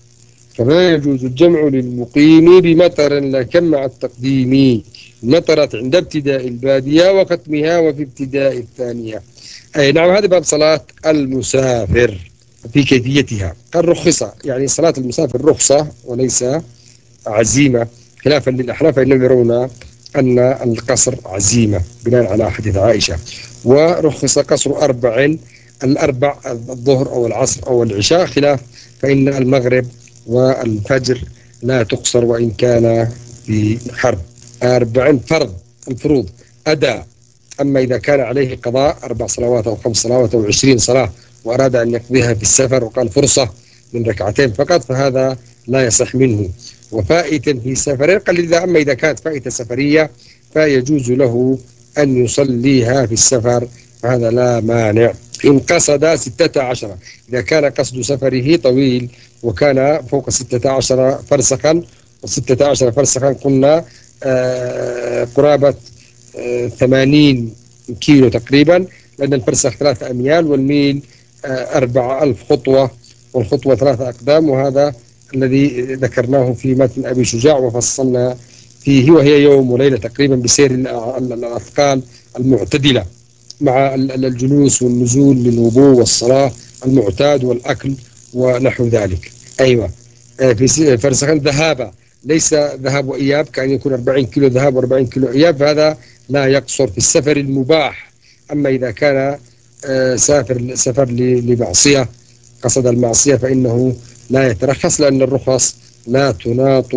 فلا يجوز الجمع للمقيم بمطر لكن مع التقديم. مطرت عند ابتداء البادية وختمها وفي ابتداء الثانية. أي نعم، هذا باب صلاة المسافر في كيفيتها. الرخصة يعني صلاة المسافر رخصة وليس عزيمة، خلافا للأحناف فإنهم يرون أن القصر عزيمة بناء على حديث عائشة. ورخص قصر أربع، الأربع الظهر أو العصر أو العشاء، خلاف فإن المغرب والفجر لا تقصر وإن كان في حرب. أربع فرض، الفروض أداء. أما إذا كان عليه قضاء أربع صلوات أو خمس صلوات أو عشرين صلاة وأراد أن يقضيها في السفر وقال فرصة من ركعتين فقط، فهذا لا يصح منه. وفائتا في سفر قال إذا أما إذا كانت فائتة سفرية فيجوز له أن يصليها في السفر، فهذا لا مانع إن قصد ستة عشر. إذا كان قصد سفره طويل وكان فوق ستة عشر فرسخا، وستة عشر فرسخا قلنا آه قرابة آه ثمانين كيلو تقريبا، لأن الفرسخ ثلاثة أميال والميل آه أربعة ألف خطوة والخطوة ثلاثة أقدام، وهذا الذي ذكرناه في متن أبي شجاع وفصلنا فيه، وهي يوم وليلة تقريبا بسير الأثقال المعتدلة مع الجلوس والنزول للوضوء والصلاة المعتاد والأكل ونحو ذلك. أيوة. في فرسخان ذهابا، ليس ذهاب وإياب كأن يكون أربعين كيلو ذهاب وأربعين كيلو إياب، فهذا لا يقصر في السفر المباح. أما إذا كان سافر سفر لمعصية، قصد المعصية، فإنه لا يترخص، لأن الرخص لا تناط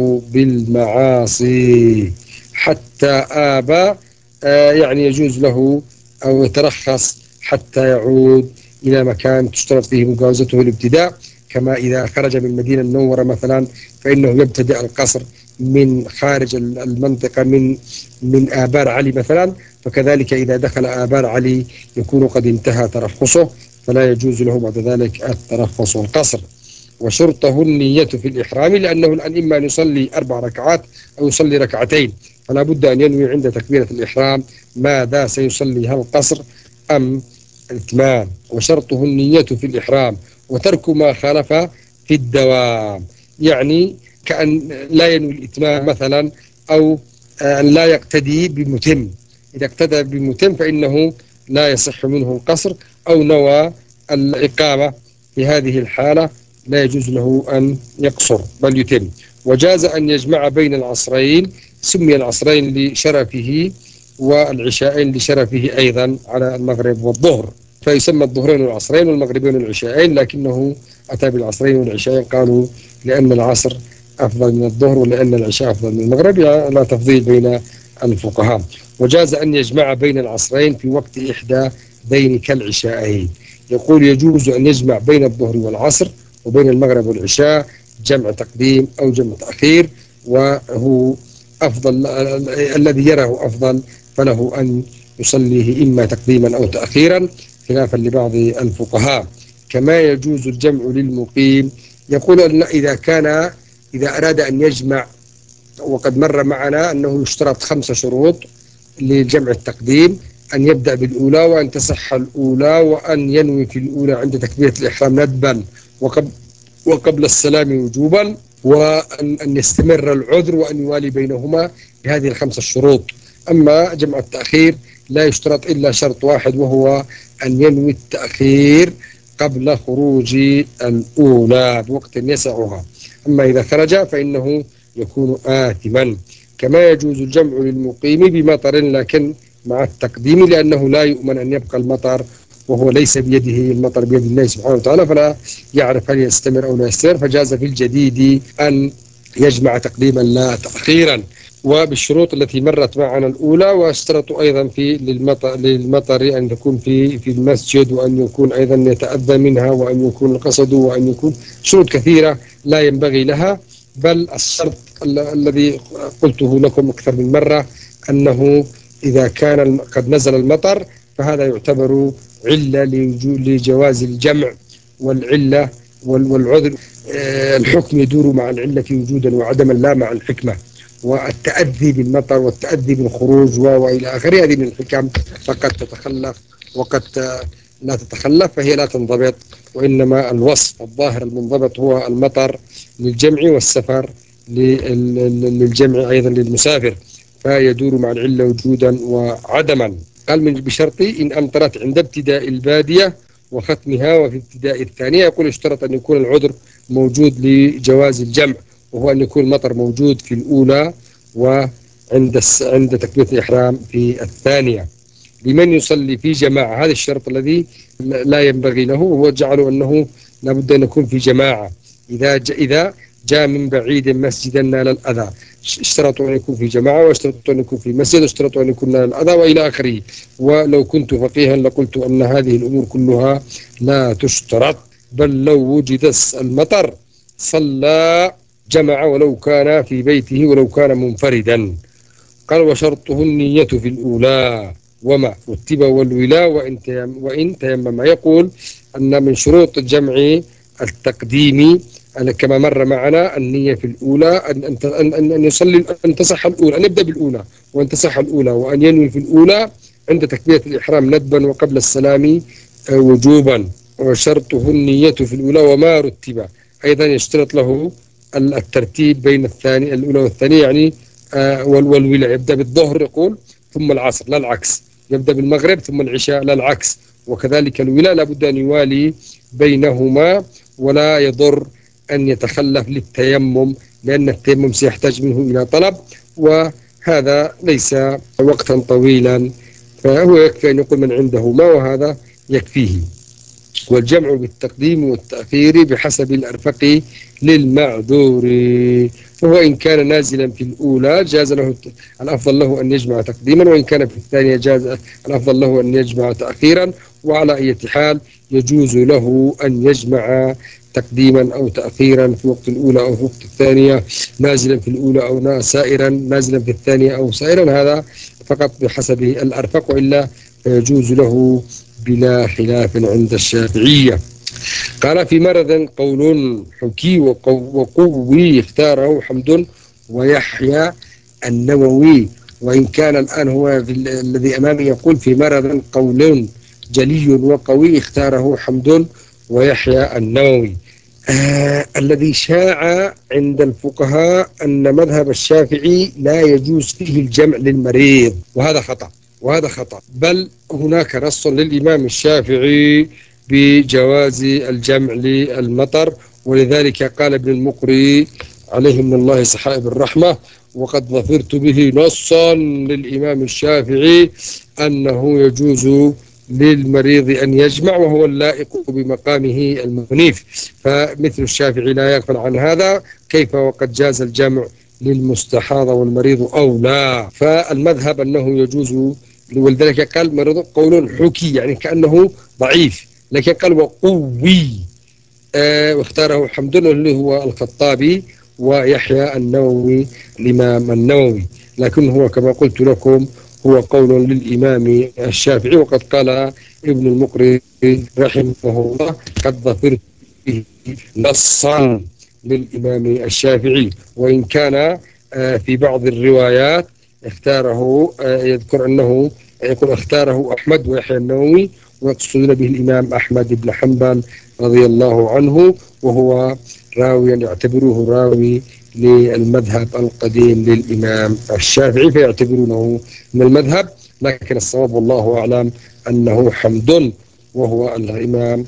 بالمعاصي. حتى آبى يعني يجوز له أو يترخص حتى يعود إلى مكان تشترط فيه مجاوزته الابتداء، كما إذا خرج من المدينة المنورة مثلا فإنه يبتدأ القصر من خارج المنطقة من من آبار علي مثلا، فكذلك إذا دخل آبار علي يكون قد انتهى ترخصه، فلا يجوز له بعد ذلك الترخص والقصر. وشرطه النية في الإحرام، لأنه الآن إما أن يصلي أربع ركعات أو يصلي ركعتين، فلا بد أن ينوي عند تكبيرة الإحرام ماذا سيصلي، هل القصر أم الإتمام. وشرطه النية في الإحرام وترك ما خالف في الدوام، يعني كأن لا ينوي الإتمام مثلا، أو أن لا يقتدي بمتم. إذا اقتدى بمتم فإنه لا يصح منه القصر، أو نوى الإقامة، في هذه الحالة لا يجوز له أن يقصر بل يتم. وجاز أن يجمع بين العصرين، سمي العصرين لشرفه والعشاءين لشرفه أيضا على المغرب والظهر، فيسمى الظهرين والعصرين والمغربين والعشاءين، لكنه أتى بالعصرين والعشاءين قالوا لأن العصر أفضل من الظهر ولأن العشاء أفضل من المغرب، لا تفضيل بين الفقهاء. وجاز أن يجمع بين العصرين في وقت إحدى ذين كالعشاءين. يقول يجوز أن يجمع بين الظهر والعصر وبين المغرب والعشاء جمع تقديم أو جمع تأخير، وهو أفضل الذي يراه أفضل فله أن يصليه إما تقديما أو تأخيرا، خلافا لبعض الفقهاء. كما يجوز الجمع للمقيم. يقول أن إذا كان إذا أراد أن يجمع، وقد مر معنا أنه يشترط خمس شروط لجمع التقديم: أن يبدأ بالأولى، وأن تصح الأولى، وأن ينوي في الأولى عند تكبيرة الإحرام ندبا وقبل, وقبل السلام وجوبا، وأن يستمر العذر، وأن يوالي بينهما بهذه الخمس الشروط. أما جمع التأخير لا يشترط إلا شرط واحد، وهو أن ينوي التأخير قبل خروج الأولى بوقت يسعها، أما إذا خرج فإنه يكون آثما. كما يجوز الجمع للمقيم بمطر لكن مع التقديم، لأنه لا يؤمن أن يبقى المطر وهو ليس بيده، المطر بيد الله سبحانه وتعالى، فلا يعرف هل يستمر أو لا يستمر، فجاز في الجديد أن يجمع تقديما لا تأخيرا، وبالشروط التي مرت معنا الأولى. واشترطوا أيضا في للمطر, للمطر أن يكون في في المسجد، وأن يكون أيضا يتأذى منها، وأن يكون القصد، وأن يكون شروط كثيرة لا ينبغي لها. بل الشرط الذي قلته لكم أكثر من مرة أنه إذا كان قد نزل المطر فهذا يعتبر علة لجواز الجمع، والعلة والعذر الحكم يدور مع العلة وجودا وعدما لا مع الحكمة. والتأذي بالمطر والتأذي بالخروج وإلى آخره هذه من الحكم فقد تتخلف وقد لا تتخلف فهي لا تنضبط، وإنما الوصف الظاهر المنضبط هو المطر للجمع، والسفر للجمع أيضا للمسافر، فيدور مع العلة وجودا وعدما. قال من بشرط إن أمطرت عند ابتداء البادية وختمها وفي ابتداء الثانية. يقول اشترط أن يكون العذر موجود لجواز الجمع، وهو أن يكون المطر موجود في الأولى وعند عند تكبيرة الإحرام في الثانية. لمن يصلي في جماعة، هذا الشرط الذي لا ينبغي له، وهو جعله أنه لابد أن يكون في جماعة. إذا جاء إذا جاء من بعيد مسجدا نال الأذى، اشترطوا أن يكون في جماعة، واشترطوا أن يكون في مسجد، واشترطوا أن يكون نال الأذى، وإلى آخره. ولو كنت فقيها لقلت أن هذه الأمور كلها لا تشترط، بل لو وجد المطر صلى جمع ولو كان في بيته ولو كان منفردا. قال وشرطه النية في الأولى وما رتب والولاء وإن تيمم, وإن تيمم. يقول أن من شروط الجمع التقديم كما مر معنا النية في الأولى، أن, أن, أن, أن يصلي أن تصح الأولى، أن يبدأ بالأولى وأن تصح الأولى، وأن ينوي في الأولى عند تكبيرة الإحرام ندبا وقبل السلام وجوبا. وشرطه النية في الأولى وما رتب. أيضا يشترط له الترتيب بين الثاني الأولى والثانية، يعني آه والولاء يبدأ بالظهر يقول ثم العصر لا العكس، يبدأ بالمغرب ثم العشاء لا العكس. وكذلك الولاء لابد أن يوالي بينهما، ولا يضر أن يتخلف للتيمم، لأن التيمم سيحتاج منه إلى طلب، وهذا ليس وقتا طويلا، فهو يكفي أن يقول من عنده ما، وهذا يكفيه. والجمع بالتقديم والتأخير بحسب الأرفق للمعذور. فهو إن كان نازلا في الأولى جاز له الأفضل له أن يجمع تقديما، وإن كان في الثانية جاز الأفضل له أن يجمع تأخيرا. وعلى أي حال يجوز له أن يجمع تقديما أو تأخيرا في وقت الأولى أو في وقت الثانية، نازلا في الأولى أو سائرا، نازلا في الثانية أو سائرا، هذا فقط بحسب الأرفق، وإلا يجوز له بلا خلاف عند الشافعية. قال في مرض قول حكي وقوي اختاره حمد ويحيى النووي. وإن كان الآن هو الذي أمامي يقول في مرض قول جلي وقوي اختاره حمد ويحيى النووي. آه الذي شاع عند الفقهاء أن مذهب الشافعي لا يجوز فيه الجمع للمريض، وهذا خطأ، وهذا خطأ. بل هناك نص للإمام الشافعي بجواز الجمع للمطر، ولذلك قال ابن المقري عليه من الله سحائب الرحمة: وقد ظفرت به نصا للإمام الشافعي أنه يجوز للمريض أن يجمع، وهو اللائق بمقامه المنيف. فمثل الشافعي لا يغفل عن هذا، كيف وقد جاز الجمع للمستحاضة والمريض أو لا. فالمذهب أنه يجوز، ولذلك قال مريض قول حكي، يعني كأنه ضعيف، لكن قال وقوي. آه واختاره حمدون اللي هو الخطابي ويحيى النووي الإمام النووي، لكن هو كما قلت لكم هو قول للإمام الشافعي. وقد قال ابن المقري رحمه الله: قد ظفرت به نصا للإمام الشافعي. وإن كان آه في بعض الروايات اختاره، آه يذكر أنه يقول اختاره أحمد ويحيى النووي، ويقصدون به الإمام أحمد بن حنبل رضي الله عنه، وهو راويا يعتبروه راوي للمذهب القديم للإمام الشافعي، فيعتبرونه من المذهب. لكن الصواب والله أعلم أنه حمد، وهو الإمام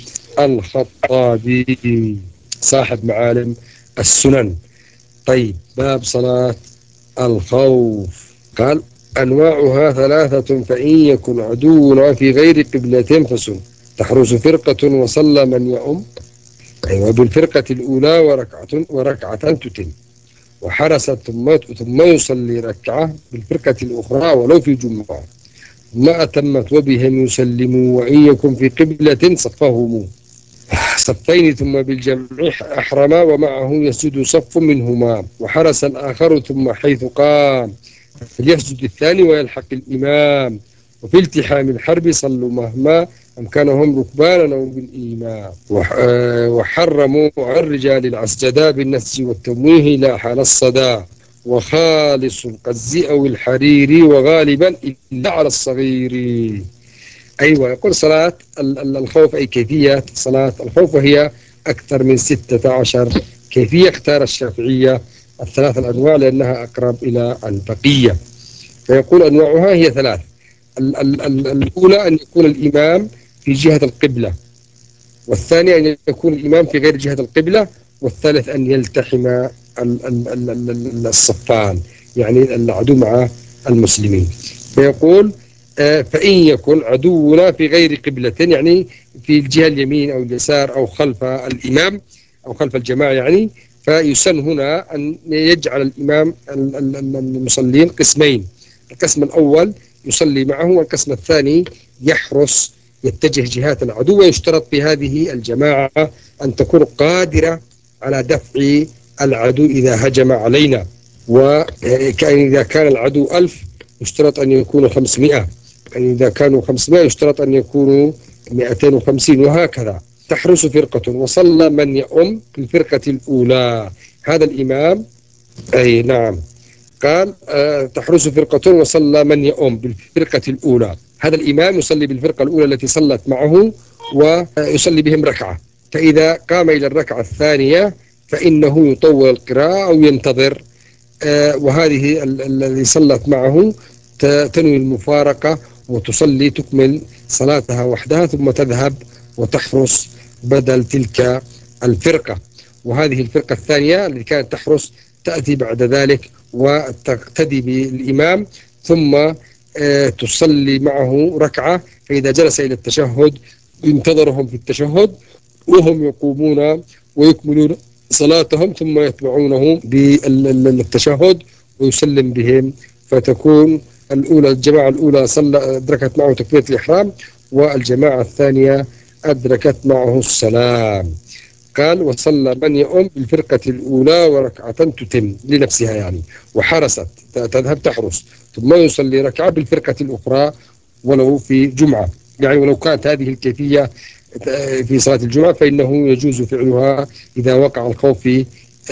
الخطابي صاحب معالم السنن. طيب، باب صلاة الخوف. قال: أنواعها ثلاثة، فإن يكن عدونا في غير قبلة فسن تحرس فرقة وصلى من يؤم، وبالفرقة الأولى وركعة وركعة تتم، وحرس ثم ثم يصلي ركعة بالفرقة الأخرى ولو في جمعة، ما أتمت وبهم يسلموا، وإن يكن في قبلة صفهم صفين ثم بالجمع أحرما، ومعه يسجد صف منهما، وحرس الآخر ثم حيث قام فليسجد الثاني ويلحق الإمام. وفي التحام الحرب صلوا مهما أمكنهم ركبانا أو بالإيمان. وحرموا على الرجال العسجداء بالنسج والتمويه لا حال الصدى، وخالص القز أو الحرير، وغالبا إلا على الصغير. أيوة، يقول صلاة الخوف أي كيفية صلاة الخوف، وهي أكثر من ستة عشر كيفية. اختار الشافعية الثلاث الأنواع لأنها أقرب إلى البقية. فيقول أنواعها هي ثلاث. ال ال ال الأولى أن يكون الإمام في جهة القبلة، والثاني أن يكون الإمام في غير جهة القبلة، والثالث أن يلتحم ال- ال- ال- ال- الصفان، يعني العدو مع المسلمين. فيقول آه، فإن يكن عدونا في غير قبلة، يعني في الجهة اليمين أو اليسار أو خلف الإمام أو خلف الجماعة يعني، فيسن هنا أن يجعل الإمام ال- ال- ال- المصلين قسمين. القسم الأول يصلي معه، والقسم الثاني يحرس يتجه جهات العدو. ويشترط في هذه الجماعة أن تكون قادرة على دفع العدو إذا هجم علينا. وكأن إذا كان العدو ألف يشترط أن يكونوا خمسمائة، يعني إذا كانوا خمسمائة يشترط أن يكونوا مئتين وخمسين، وهكذا. تحرس فرقة وصلى من يؤم في الفرقة الأولى. هذا الإمام، أي نعم، قال آه تحرس فرقة وصلى من يؤم بالفرقة الأولى. هذا الإمام يصلي بالفرقة الأولى التي صلت معه ويصلي بهم ركعة. فإذا قام إلى الركعة الثانية فإنه يطول القراءة أو ينتظر. آه وهذه الذي صلت معه تنوي المفارقة وتصلي تكمل صلاتها وحدها، ثم تذهب وتحرس بدل تلك الفرقة. وهذه الفرقة الثانية التي كانت تحرس تأتي بعد ذلك وتقتدي بالإمام، ثم تصلي معه ركعة. فإذا جلس إلى التشهد ينتظرهم في التشهد وهم يقومون ويكملون صلاتهم، ثم يتبعونه بالتشهد ويسلم بهم. فتكون الأولى الجماعة الأولى صلى أدركت معه تكبيرة الإحرام، والجماعة الثانية أدركت معه السلام. قال وصلى من يؤم بالفرقة الأولى وركعة تتم لنفسها، يعني وحرست تذهب تحرس، ثم يصلي ركعة بالفرقة الأخرى ولو في جمعة. يعني ولو كانت هذه الكيفية في صلاة الجمعة فإنه يجوز فعلها إذا وقع الخوف في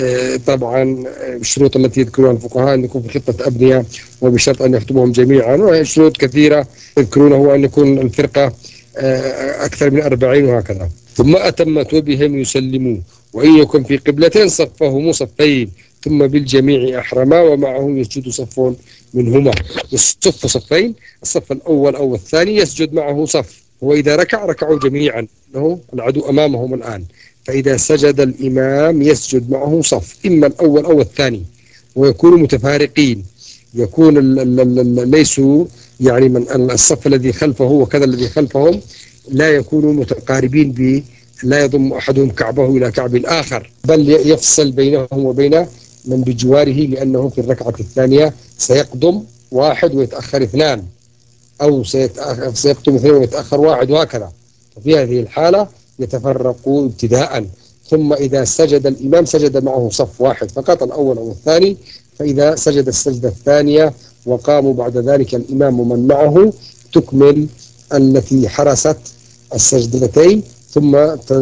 طبعا الشروط التي يذكرها الفقهاء أن يكون في خطة أبنية، وبشرط أن يختمهم جميعا، وهي شروط كثيرة يذكرونه، أن يكون الفرقة أكثر من أربعين وهكذا. ثم أتمت وبهم يسلموا، وإن يكن في قبلتين صفهم صفين، ثم بالجميع أحرما ومعه يسجد صف منهما. الصف صفين، الصف الأول أو الثاني يسجد معه صف، وإذا ركع ركعوا جميعا، له العدو أمامهم الآن. فإذا سجد الإمام يسجد معه صف، إما الأول أو الثاني، ويكونوا متفارقين. يكون ال ال ال ليسوا يعني من الصف الذي خلفه وكذا الذي خلفهم لا يكونوا متقاربين، ب لا يضم أحدهم كعبه إلى كعب الآخر، بل يفصل بينهم وبين من بجواره، لأنه في الركعة الثانية سيقدم واحد ويتأخر اثنان، أو سيقدم اثنين ويتأخر واحد، وهكذا. ففي هذه الحالة يتفرقوا ابتداء. ثم إذا سجد الإمام سجد معه صف واحد فقط، الأول أو الثاني. فإذا سجد السجدة الثانية وقاموا بعد ذلك الإمام ومن معه تكمل التي حرست السجدتين، ثم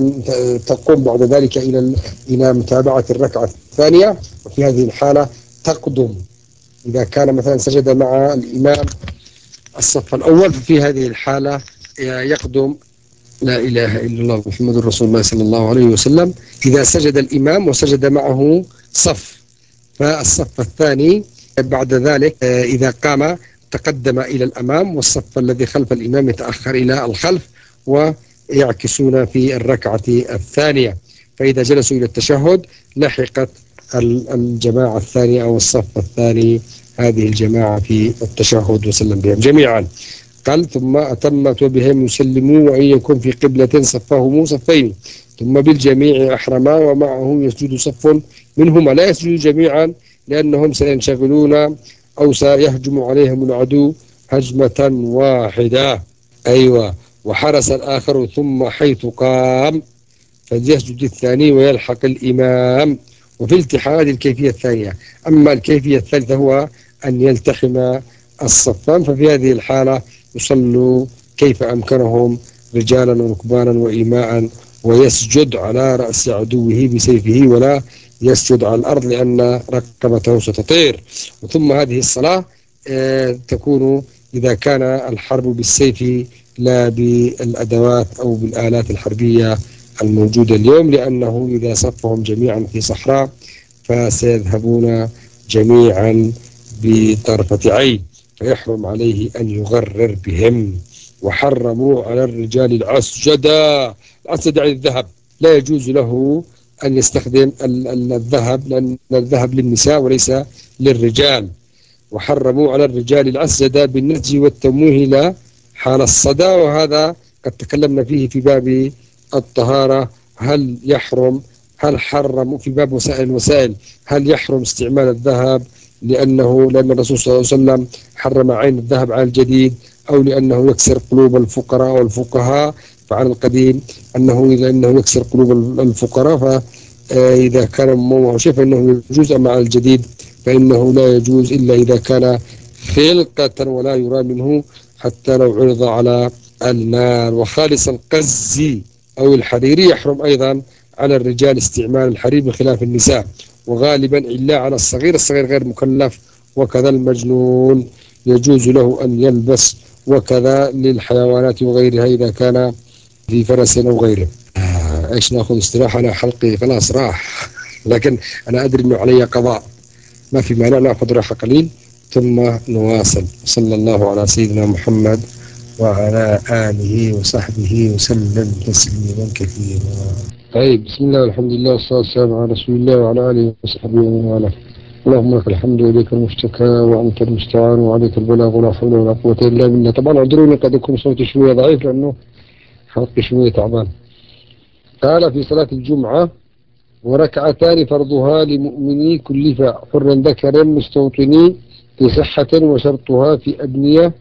تقوم بعد ذلك إلى إلى متابعة الركعة الثانية. وفي هذه الحالة تقدم إذا كان مثلا سجد مع الإمام الصف الأول، في هذه الحالة يقدم لا إله إلا الله محمد رسول الله صلى الله عليه وسلم. إذا سجد الإمام وسجد معه صف، فالصف الثاني بعد ذلك إذا قام تقدم إلى الأمام، والصف الذي خلف الإمام يتأخر إلى الخلف، ويعكسون في الركعة الثانية. فإذا جلسوا إلى التشهد لحقت الجماعة الثانية أو الصف الثاني هذه الجماعة في التشهد وسلم بهم جميعا. قال ثم أتمت وبهم يسلموا، وإن يكن في قبلة صفهم صفين، ثم بالجميع أحرما ومعه يسجد صف منهما. لا يسجد جميعا لأنهم سينشغلون أو سيهجم عليهم العدو هجمة واحدة. أيوة. وحرس الآخر ثم حيث قام فليسجد الثاني ويلحق الإمام. وفي التحام هذه الكيفية الثانية. أما الكيفية الثالثة هو أن يلتحم الصفان، ففي هذه الحالة يصلوا كيف أمكنهم رجالا وركبانا وإيماء، ويسجد على رأس عدوه بسيفه ولا يسجد على الأرض لأن رقبته ستطير. ثم هذه الصلاة تكون إذا كان الحرب بالسيف لا بالأدوات أو بالآلات الحربية الموجودة اليوم، لأنه إذا صفهم جميعا في صحراء فسيذهبون جميعا بطرفة عين، فيحرم عليه أن يغرر بهم. وحرموا على الرجال العسجدة، العسجد يعني الذهب، لا يجوز له أن يستخدم الذهب، لأن الذهب للنساء وليس للرجال. وحرموا على الرجال العسجدة بالنسج والتمويه حال الصدى، وهذا قد تكلمنا فيه في باب الطهارة. هل يحرم هل حرموا في باب وسائل الوسائل هل يحرم استعمال الذهب لأنه لأن الرسول صلى الله عليه وسلم حرم عين الذهب على الجديد، أو لأنه يكسر قلوب الفقراء والفقهاء؟ فعلى القديم أنه لأنه يكسر قلوب الفقراء، فإذا كان موضوع شيء فإنه يجوز، أما على الجديد فإنه لا يجوز إلا إذا كان خلقة ولا يرى منه حتى لو عرض على النار. وخالص القز أو الحريري يحرم أيضا على الرجال استعمال الحرير بخلاف النساء، وغالبا إلا على الصغير، الصغير غير مكلف، وكذا المجنون يجوز له أن يلبس، وكذا للحيوانات وغيرها إذا كان في فرس أو غيره. آه، ايش ناخذ استراحة؟ أنا حلقي خلاص راح لكن أنا أدري أنه علي قضاء، ما في مانع ناخذ راحة قليل ثم نواصل. صلى الله على سيدنا محمد وعلى آله وصحبه وسلم تسليما كثيرا. طيب، بسم الله والحمد لله والصلاة والسلام على رسول الله وعلى آله وصحبه ومن والاه. اللهم لك الحمد وإليك المشتكى وأنت المستعان وعليك البلاغ ولا حول ولا قوة إلا بالله. طبعا اعذروني قد يكون صوتي شوية ضعيف لأنه حلقي شوية تعبان. قال في صلاة الجمعة: وركعتان فرضها لمؤمني كلفا حرا ذكرا مستوطني في صحة، وشرطها في أبنية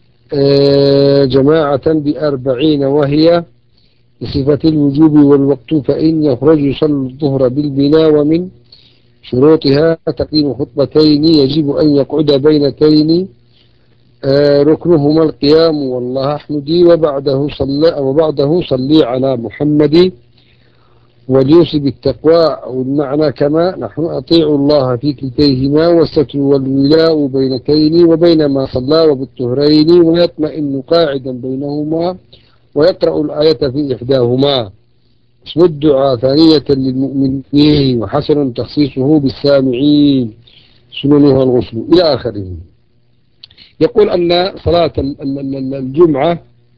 جماعة بأربعين، وهي بصفة الوجوب والوقت، فإن يخرج يصلي الظهر بالبناء. ومن شروطها تقديم خطبتين يجب أن يقعد بينتين ركنهما القيام والله أحمدي، وبعده صلى وبعده صلي على محمد، وليوصي بالتقوى. أو المعنى كما نحن أطيعوا الله في كلتيهما، والستر والولاء بينتين وبين ما صلى وبالطهرين، ويطمئن قاعدا بينهما، ويقرأ الآية في إحداهما. اسم الدعاء ثانية للمؤمنين، وحسن تخصيصه بالسامعين، سننها الغسل إلى آخره. يقول أن صلاة الجمعة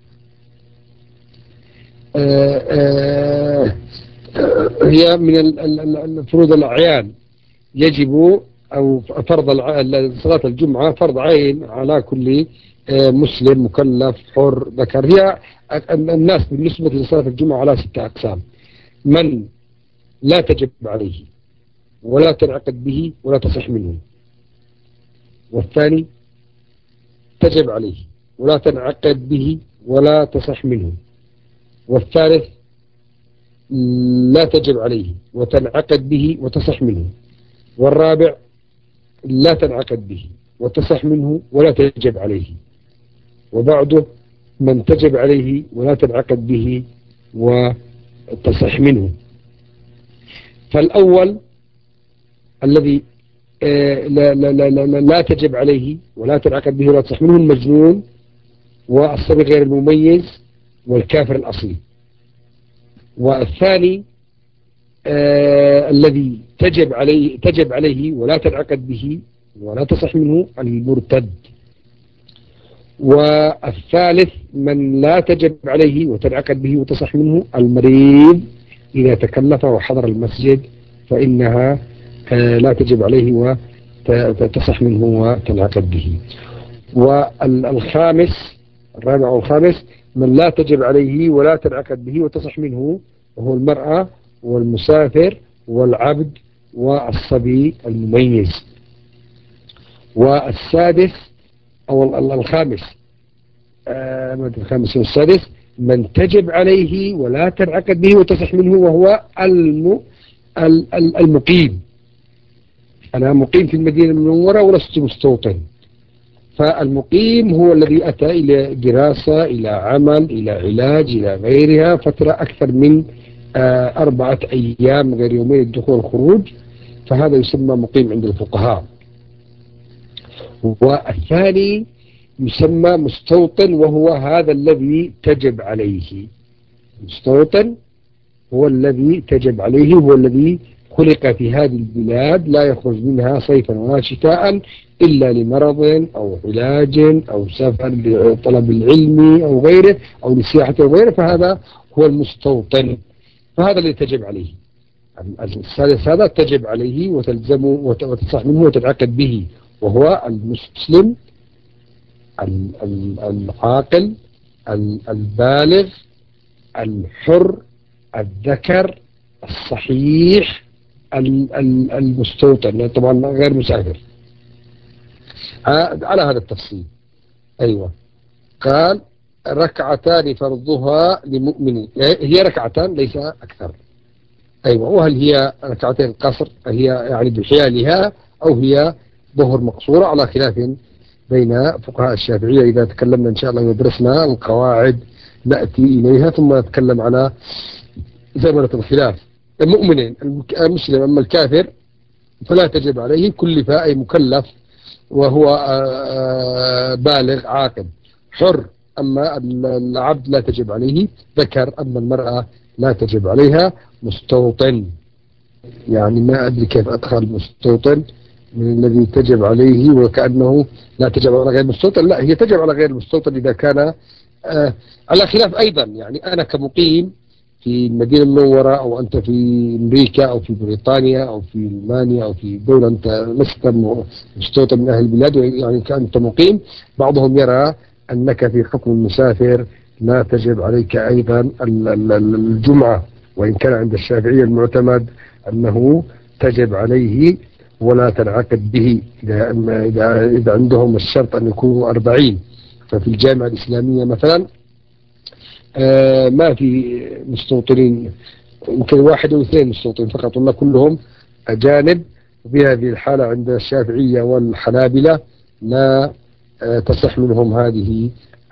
آآ آآ هي من فروض الأعيان، يجب أو فرض صلاة الجمعة فرض عين على كل مسلم مكلف حر ذكر. هي الناس بالنسبة لصلاة الجمعة على ستة أقسام: من لا تجب عليه ولا تنعقد به ولا تصح منه، والثاني تجب عليه ولا تنعقد به ولا تصح منه، والثالث لا تجب عليه وتنعقد به وتصح منه، والرابع لا تنعقد به وتصح منه ولا تجب عليه، وبعده من تجب عليه ولا تنعقد به وتصح منه. فالأول الذي لا, لا, لا, لا, لا تجب عليه ولا تنعقد به ولا تصح منه المجنون والصبي غير المميز والكافر الأصلي. والثاني آه الذي تجب عليه تجب عليه ولا تنعقد به ولا تصح منه المرتد. والثالث من لا تجب عليه وتنعقد به وتصح منه المريض، إذا تكلف وحضر المسجد فإنها آه لا تجب عليه وتصح منه وتنعقد به. والخامس الرابع والخامس من لا تجب عليه ولا تنعقد به وتصح منه، وهو المرأة والمسافر والعبد والصبي المميز. والسادس أو الخامس آه الخامس والسادس من تجب عليه ولا تنعقد به وتصح منه، وهو الم المقيم. أنا مقيم في المدينة المنورة ولست مستوطن. فالمقيم هو الذي أتى إلى دراسة، إلى عمل، إلى علاج، إلى غيرها فترة أكثر من آه أربعة أيام غير يومين الدخول والخروج، فهذا يسمى مقيم عند الفقهاء. والثاني يسمى مستوطن، وهو هذا الذي تجب عليه. مستوطن هو الذي تجب عليه، هو الذي خلق في هذه البلاد، لا يخرج منها صيفا ولا شتاء إلا لمرض أو علاج أو سفر لطلب العلم أو غيره أو لسياحة أو غيره، فهذا هو المستوطن، فهذا الذي تجب عليه. الثالث هذا تجب عليه وتلزمه وتصح منه وتتعقد به، وهو المسلم العاقل البالغ الحر الذكر الصحيح المستوطن، طبعا غير مسافر، على هذا التفصيل. أيوة. قال ركعتان فرضها لمؤمن، هي ركعتان ليس أكثر. أيوة. وهل هي ركعتين قصر هي يعني بحيالها أو هي ظهر مقصورة، على خلاف بين فقهاء الشافعية. إذا تكلمنا إن شاء الله ودرسنا القواعد نأتي إليها، ثم نتكلم على زمنة الخلاف. المؤمنين المسلم، أما الكافر فلا تجب عليه، كلف أي مكلف وهو بالغ عاقل حر، أما العبد لا تجب عليه، ذكر، أما المرأة لا تجب عليها. مستوطن، يعني ما أدري كيف أدخل مستوطن من الذي تجب عليه وكأنه لا تجب على غير المستوطن. لا، هي تجب على غير المستوطن إذا كان آه على خلاف أيضا. يعني أنا كمقيم في المدينة المنورة، أو أنت في أمريكا أو في بريطانيا أو في ألمانيا أو في دولة أنت لست مستوطن من أهل البلاد، يعني كأنت مقيم، بعضهم يرى أنك في حكم المسافر لا تجب عليك أيضا الجمعة، وإن كان عند الشافعية المعتمد أنه تجب عليه ولا تنعقد به، إذا, إذا, إذا عندهم الشرط أن يكونوا أربعين. ففي الجامعة الإسلامية مثلا آه ما في مستوطنين، يمكن واحد أو اثنين مستوطنين فقط، ولا كلهم أجانب. وفي هذه الحالة عند الشافعية والحنابلة لا آه تصح منهم هذه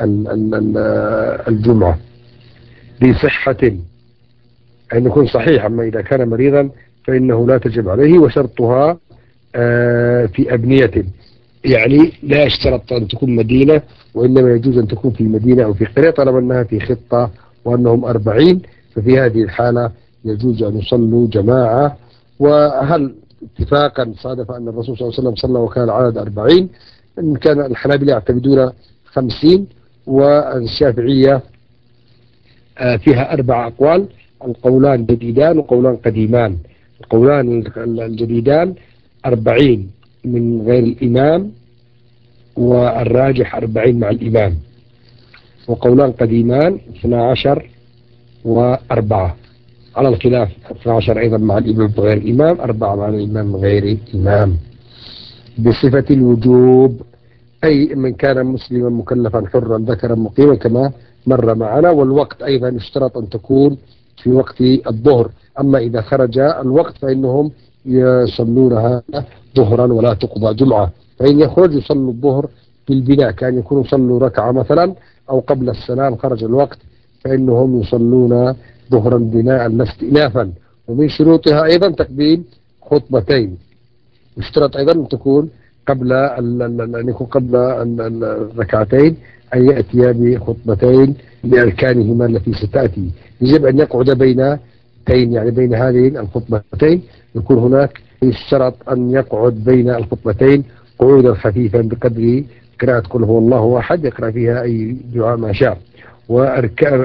الجمعة بصحة، أن يكون صحيح. أما إذا كان مريضا فإنه لا تجب عليه، وشرطها آه في أبنية، يعني لا يشترط أن تكون مدينة، وإنما يجوز أن تكون في مدينة أو في قرية طالما أنها في خطة وأنهم أربعين. ففي هذه الحالة يجوز أن يصلوا جماعة. وهل اتفاقا صادف أن الرسول صلى الله عليه وسلم صلى وكان العدد أربعين؟ إن كان الحنابلة يعتمدون خمسين، والشافعية فيها أربع أقوال، القولان جديدان وقولان قديمان. القولان الجديدان أربعين من غير الإمام، والراجح أربعين مع الإمام. وقولان قديمان اثنا عشر وأربعة، على الخلاف اثنا عشر أيضا مع الإمام بغير الإمام، أربعة مع الإمام غير الإمام. بصفة الوجوب أي من كان مسلما مكلفا حرا ذكرا مقيما كما مر معنا. والوقت أيضا يشترط أن تكون في وقت الظهر، أما إذا خرج الوقت فإنهم يصلونها ظهرا ولا تقضى جمعة. فإن يخرج يصلوا الظهر بالبناء، كان يكونوا يصلوا ركعة مثلا أو قبل السلام خرج الوقت، فإنهم يصلون ظهرا بناء لا استئنافا. ومن شروطها أيضا تقديم خطبتين، يشترط أيضا أن تكون قبل أن يكون قبل الركعتين أن يأتي بخطبتين بأركانهما التي ستأتي. يجب أن يقعد بين تين، يعني بين هذين الخطبتين يكون هناك يشترط أن يقعد بين الخطبتين قعودا خفيفا بقدر قراءة قل هو الله أحد، يقرأ فيها أي دعاء ما شاء. وأركان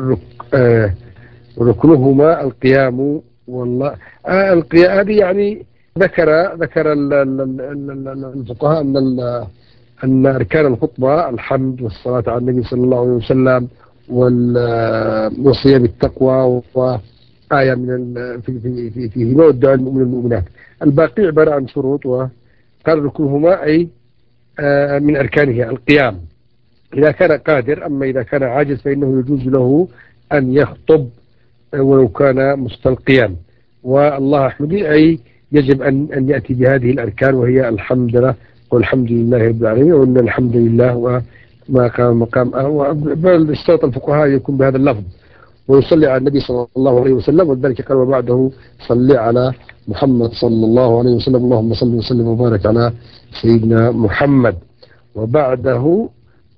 ركنهما القيام. والله آه القيام هذه يعني ذكر ذكر الفقهاء أن أن أركان الخطبة الحمد والصلاة على النبي صلى الله عليه وسلم والوصية بالتقوى، وآية من في في في في نوع الدعاء المؤمن المؤمنات. الباقي عبارة عن شروط، وقال ركنهما أي آه من أركانها القيام إذا كان قادر. أما إذا كان عاجز فإنه يجوز له أن يخطب ولو كان مستلقيا. والله أحمدي أي يجب أن أن يأتي بهذه الأركان، وهي الحمد لله والحمد لله رب العالمين، وأن الحمد لله وما قام مقام بل اشترط الفقهاء يكون بهذا اللفظ، ويصلي على النبي صلى الله عليه وسلم. وذلك قال وبعده صلي على محمد صلى الله عليه وسلم، اللهم صل وسلم وبارك على سيدنا محمد. وبعده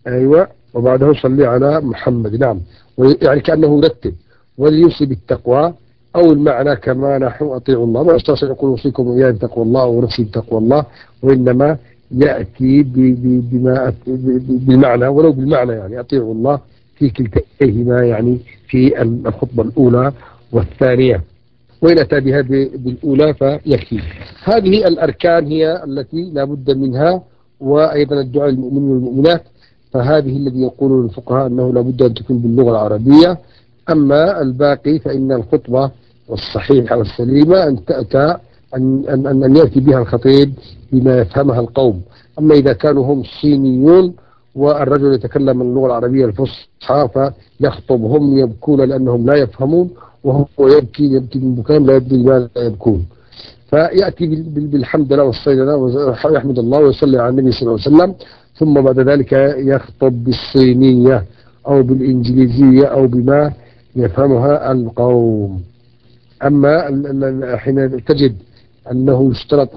أيوة، وبعده صلي على محمد. نعم، يعني كأنه يرتب وليوصي بالتقوى، أو المعنى كما نحن أطيعوا الله، ما يستطيع يقول أوصيكم وإياي بتقوى الله أو نفسي بتقوى الله، وإنما يأتي بما بالمعنى، ولو بالمعنى يعني أطيعوا الله في كلتيهما، يعني في الخطبة الأولى والثانية، وإن أتى بها بالأولى فيكفي. هذه الأركان هي التي لا بد منها، وأيضا الدعاء للمؤمنين والمؤمنات، فهذه الذي يقول الفقهاء أنه لا بد أن تكون باللغة العربية. أما الباقي فإن الخطبة والصحيحة والسليمة أن تأتى أن, أن, أن يأتي بها الخطيب بما يفهمها القوم. أما إذا كانوا هم صينيون والرجل يتكلم اللغة العربية الفصحى فيخطبهم يبكون لأنهم لا يفهمون، وهو يبكي يبكي من بكاء لا يدري ما يبكون، فيأتي بالحمد لله والصلاة لله ويحمد الله ويصلي على النبي صلى الله عليه وسلم، ثم بعد ذلك يخطب بالصينية أو بالإنجليزية أو بما يفهمها القوم. أما حين تجد أنه يشترط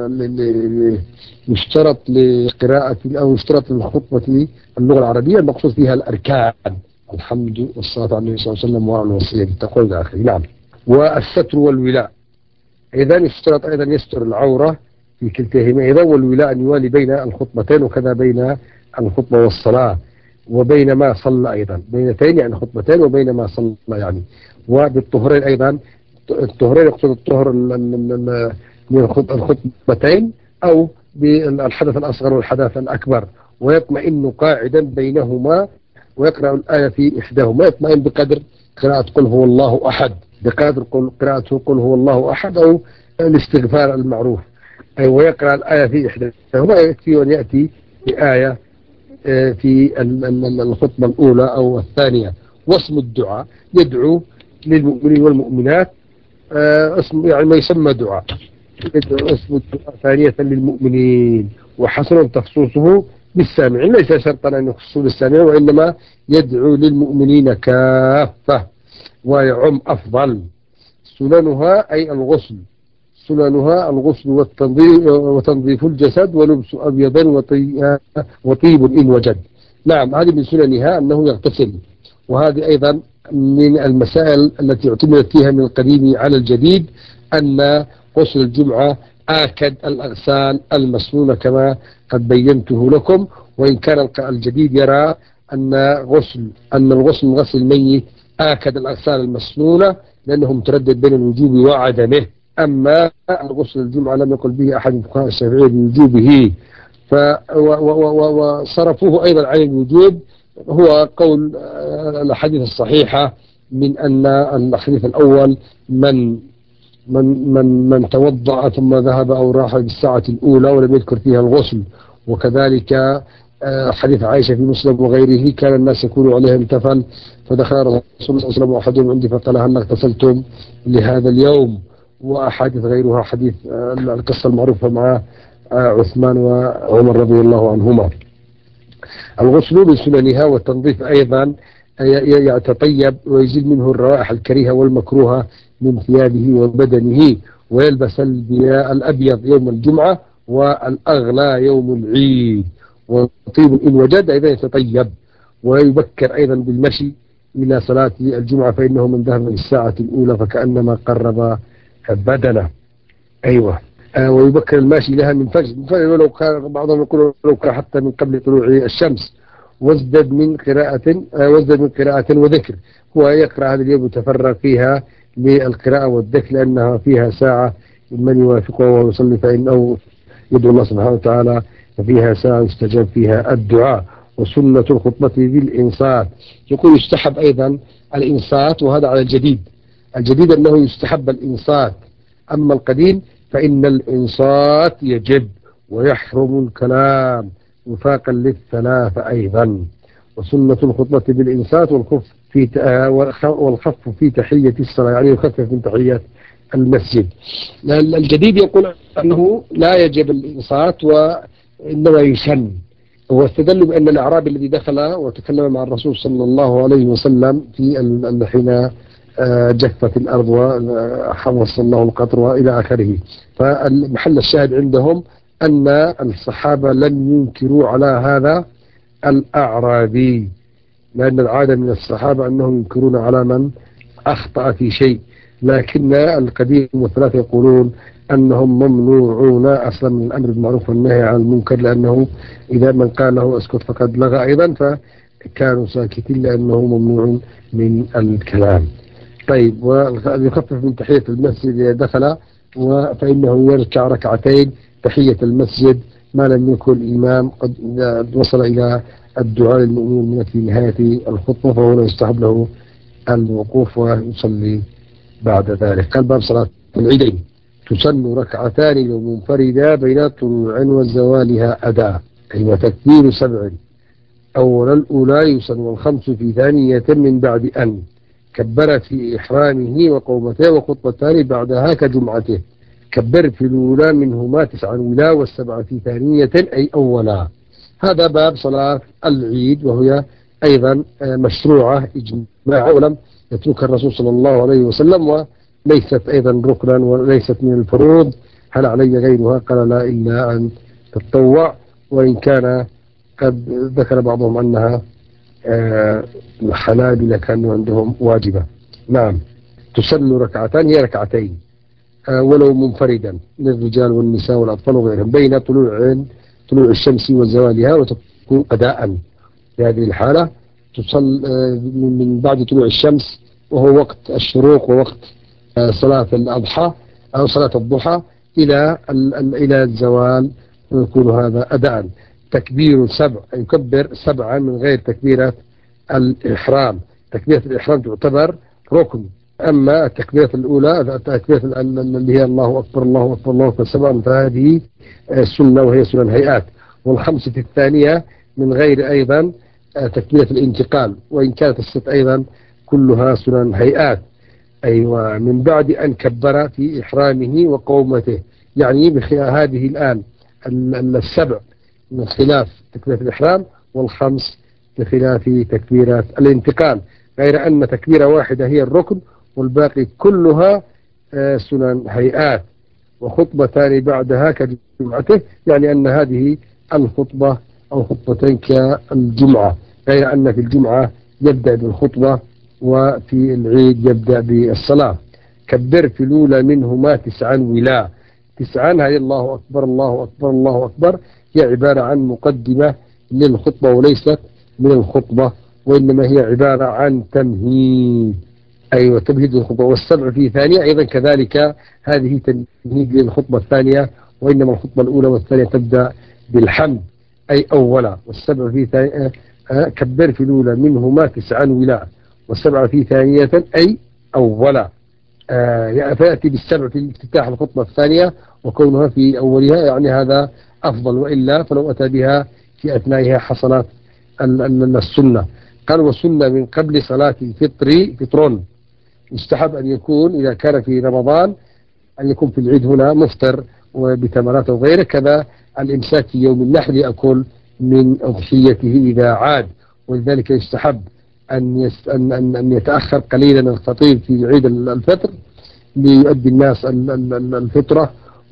يشترط لقراءة أو يشترط للخطبة اللغة العربية، المقصود فيها الأركان، الحمد والصلاة على النبي صلى الله عليه وسلم وعلى الوصية بالتقوى إلى آخره. نعم، والستر والولاء إذا يشترط أيضا يستر العورة في كلتيهما أيضا، والولاء أن يوالي بين الخطبتين، وكذا بين الخطبة والصلاة، وبين ما صلى أيضا، بينتين يعني خطبتين وبين ما صلى يعني، وبالطهرين أيضا. الطهرين يقصد الطهر من الخطبتين أو بالحدث الأصغر والحدث الأكبر، ويطمئن قاعدا بينهما ويقرأ الآية في إحداهما، يطمئن بقدر قراءة قل هو الله أحد، بقدر قراءته قل هو الله أحد أو الاستغفار المعروف، أي ويقرأ الآية في إحداهما، يكفي أن يأتي بآية في الخطبة الأولى أو الثانية. واسم الدعاء يدعو للمؤمنين والمؤمنات، اسم يعني ما يسمى دعاء، يدعو اسم الدعاء ثانية للمؤمنين، وحسن تخصيصه بالسامعين، ليس شرطا أن يخصوا بالسامعين، وإنما يدعو للمؤمنين كافة ويعم أفضل. سننها أي الغسل، سننها الغسل والتنظيف وتنظيف الجسد ولبس أبيض وطيب إن وجد. نعم، هذه من سننها أنه يغتسل، وهذه أيضا من المسائل التي اعتمدت فيها من القديم على الجديد، أن غسل الجمعة آكد الأغسال المسنونة كما قد بينته لكم، وإن كان الجديد يرى أن غسل أن الغسل من غسل الميت آكد الأغسال المسنونة، لأنه متردد بين الوجوب وعدمه. أما الغسل الجمعة لم يقل به أحد الفقهاء الشافعية بوجوبه، وصرفوه أيضا عن الوجوب، هو قول الأحاديث الصحيحة من أن الحديث الأول من من من من توضأ ثم ذهب أو راح بالساعة الأولى ولم يذكر فيها الغسل، وكذلك حديث عائشة في مسلم وغيره كان الناس يكونوا عليهم تفل، فدخل رسول الله صلى الله عليه وسلم وأحدهم عندي فقال هل اغتسلتم لهذا اليوم، وأحاديث غيرها، حديث القصة المعروفة مع عثمان وعمر رضي الله عنهما. الغسل من سننها، والتنظيف أيضا يتطيب ويزيل منه الروائح الكريهة والمكروهة من ثيابه وبدنه، ويلبس الأبيض يوم الجمعة والأغلى يوم العيد، وطيب إن وجد أيضا يتطيب، ويبكر أيضا بالمشي إلى صلاة الجمعة، فإنه من ذهب الساعة الأولى فكأنما قرب بدنه. أيوة، آه ويبكر الماشي لها من فجر، ولو كان بعضهم يقول لو كان حتى من قبل طلوع الشمس، وازدد من قراءة آه وازدد من قراءة وذكر، هو يقرأ هذا اليوم يتفرغ فيها للقراءة والذكر، لأنها فيها ساعة من يوافقه وهو يصلي فإنه يدعو الله سبحانه وتعالى، ففيها ساعة يستجاب فيها الدعاء. وسنة الخطبة بالإنصات، يقول يستحب أيضا الإنصات، وهذا على الجديد، الجديد أنه يستحب الإنصات، أما القديم فإن الإنصات يجب ويحرم الكلام وفاقا للثلاثة أيضا. وسنة الخطبة بالإنصات والخف في والخف في تحية الصلاة، يعني يخفف من تحية المسجد. الجديد يقول أنه لا يجب الإنصات وإنما يسن، واستدلوا بأن الأعرابي الذي دخل وتكلم مع الرسول صلى الله عليه وسلم في حين جفت الأرض وحوص الله القطر وإلى آخره، فالمحل الشاهد عندهم أن الصحابة لم ينكروا على هذا الأعرابي، لأن العادة من الصحابة أنهم ينكرون على من أخطأ في شيء، لكن القديم والثلاثة يقولون أنهم ممنوعون أصلا من الأمر بالمعروف والنهي عن المنكر، لأنه إذا من قال له اسكت فقد لغى أيضا، فكانوا ساكتين لأنه ممنوع من الكلام. طيب، ويخفف من تحية المسجد إذا دخل، فإنه يركع ركعتين تحية المسجد ما لم يكن الإمام قد وصل إلى الدعاء للمؤمنين في نهاية الخطبة، فهو يستحب له الوقوف ويصلي بعد ذلك. قال باب صلاة العيدين: تسن ركعتان لو منفردا بين طلوع وزوالها أداء، أي وتكبير سبع أول الأولى يسن، والخمس في ثانية من بعد أن كبر في إحرامه وقومته وخطبتان بعدها كجمعته. كبر في الأولى منهما تسعا ولا، والسبع في ثانية أي أولا. هذا باب صلاة العيد، وهي أيضا مشروعة إجماعا، ولم يتركها الرسول صلى الله عليه وسلم، وليست أيضا ركنا وليست من الفروض. هل علي غيرها؟ قال لا، إلا أن تتطوع، وإن كان قد ذكر بعضهم أنها الحنابلة كانوا عندهم واجبة. نعم، تسن ركعتان، هي ركعتين ولو منفردا للرجال والنساء والأطفال وغيرهم، بين طلوع طلوع الشمس وزوالها، وتكون أداء في هذه الحالة. تصل من بعد طلوع الشمس، وهو وقت الشروق ووقت صلاة الأضحى أو صلاة الضحى، إلى إلى الزوال، ويكون هذا أداء. تكبير سبع، يكبر سبعا من غير تكبيرة الإحرام. تكبيرة الإحرام تعتبر ركن، أما التكبيرة الأولى التكبيرة اللي هي الله أكبر الله أكبر الله أكبر سبعا، فهذه سنة وهي سنن هيئات. والخمسة الثانية من غير أيضا تكبيرة الانتقال، وإن كانت الست أيضا كلها سنن هيئات. أيوة، من بعد أن كبر في إحرامه وقومته، يعني هذه الآن السبع من خلاف تكبيرة الإحرام، والخمس بخلاف تكبيرة الانتقال، غير أن تكبيرة واحدة هي الركن، والباقي كلها سنن هيئات. وخطبتان بعدها كجمعته، يعني أن هذه الخطبة أو خطبتين كالجمعة، غير أن في الجمعة يبدأ بالخطبة، وفي العيد يبدأ بالصلاة. كبر في الأولى منهما تسعا ولا. تسعا هي الله أكبر الله أكبر الله أكبر، هي عبارة عن مقدمة للخطبة وليست من الخطبة، وإنما هي عبارة عن تمهيد. أيوة، تمهيد للخطبة. والسبع في ثانية أيضا كذلك، هذه تمهيد للخطبة الثانية، وإنما الخطبة الأولى والثانية تبدأ بالحمد أي أولا. والسبع في ثانية كبر في الأولى منهما تسعا ولا، والسبع في ثانية أي أولا. آه فيأتي بالسبع في افتتاح الخطبة الثانية، وكونها في أولها يعني هذا أفضل، وإلا فلو أتى بها في أثنائها حصلت السنة. قال: والسنة من قبل صلاة الفطر فطر، يستحب أن يكون إذا كان في رمضان أن يكون في العيد هنا مفطر وبتمرات وغيره، كذا الإمساك في يوم النحر يأكل من أضحيته إذا عاد. ولذلك يستحب أن, يس أن, أن, أن يتأخر قليلا الخطيب في عيد الفطر ليؤدي الناس الفطرة،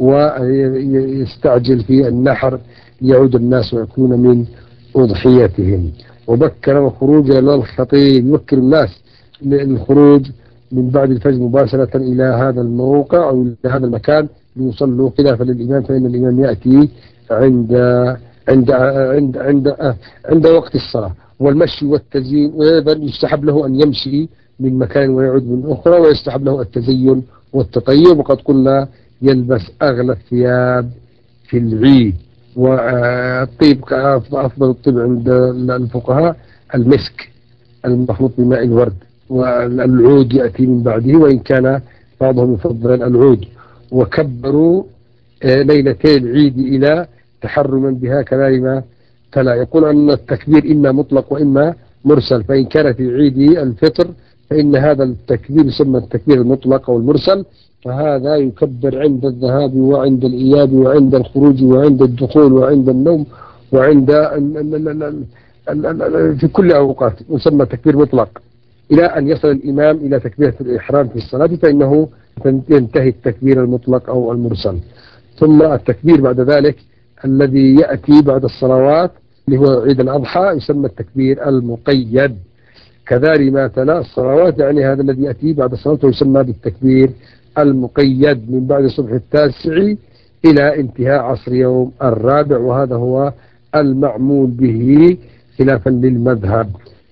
ويستعجل في النحر ليعود الناس ويكون من أضحيتهم. وبكر الخروج إلى الخطيب، يوكل الناس للخروج من بعد الفجر مباشرة إلى هذا الموقع أو إلى هذا المكان ليصلوا خلافا للإمام، فإن الإمام يأتي عند عند عند عند عند وقت الصلاة. والمشي والتزيين، وأيضا يستحب له أن يمشي من مكان ويعود من أخرى، ويستحب له التزين والتطيب. وقد قلنا يلبس أغلى الثياب في العيد. والطيب أفضل الطيب عند الفقهاء المسك المخلوط بماء الورد، والعود يأتي من بعده، وإن كان بعضهم يفضل العود. وكبروا ليلتي العيد إلى تحرما بها كذلك، فلا يقول أن التكبير إما مطلق وإما مرسل. فإن كان في عيد الفطر فإن هذا التكبير يسمى التكبير المطلق أو المرسل، فهذا يكبر عند الذهاب وعند الإياب وعند الخروج وعند الدخول وعند النوم وعند في كل أوقات، يسمى تكبير مطلق، إلى أن يصل الإمام إلى تكبيرة الإحرام في الصلاة، فإنه ينتهي التكبير المطلق أو المرسل. ثم التكبير بعد ذلك الذي يأتي بعد الصلوات اللي هو عيد الأضحى يسمى التكبير المقيد. كذلك ما تلا الصلوات يعني هذا الذي يأتي بعد الصلاة يسمى بالتكبير المقيد من بعد الصبح التاسع إلى انتهاء عصر يوم الرابع، وهذا هو المعمول به خلافا للمذهب.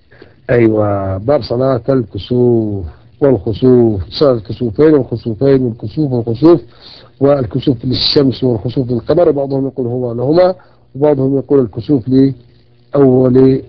أيوة، باب صلاة الكسوف والخسوف، صلاة الكسوفين والخسوفين والكسوف والخسوف، والكسوف للشمس والخسوف للقمر، وبعضهم يقول هو لهما، وبعضهم يقول الكسوف لأول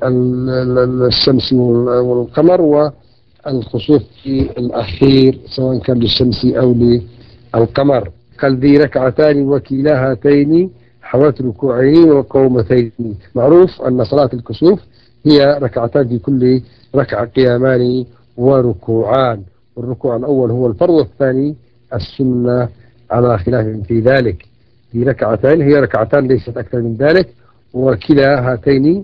الشمس والقمر، والخسوف في الأخير سواء كان للشمس أو للقمر. قال ذي ركعتان وكلا هاتين حوات ركوعين وقومتين. معروف أن صلاة الكسوف هي ركعتان في كل ركعة قيامان وركوعان، والركوع الأول هو الفرض والثاني السنة على خلاف في ذلك. في ركعتين هي ركعتان ليست أكثر من ذلك، وكلا هاتين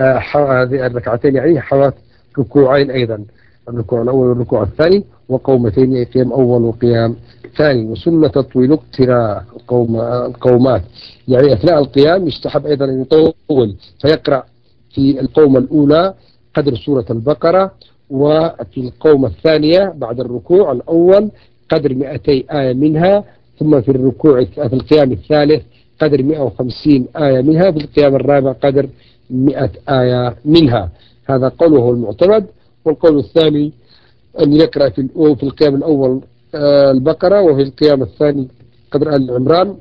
هذه الركعتين يعني حوات ركوعين أيضا، الركوع الأول والركوع الثاني وقومتين، قيام أول وقيام ثاني. وسنة تطويل اقتراء القوم القومات، يعني أثناء القيام يستحب أيضا أن يطول فيقرأ في القومة الأولى قدر سورة البقرة، وفي القومة الثانية بعد الركوع الأول قدر مئتي آية منها، ثم في الركوع في القيام الثالث قدر مئة وخمسين آية منها، في القيام الرابع قدر مئة آية منها. هذا قوله هو المعتمد. والقول الثاني أن يقرأ في في القيام الأول البقرة، وفي القيام الثاني قدر آل عمران،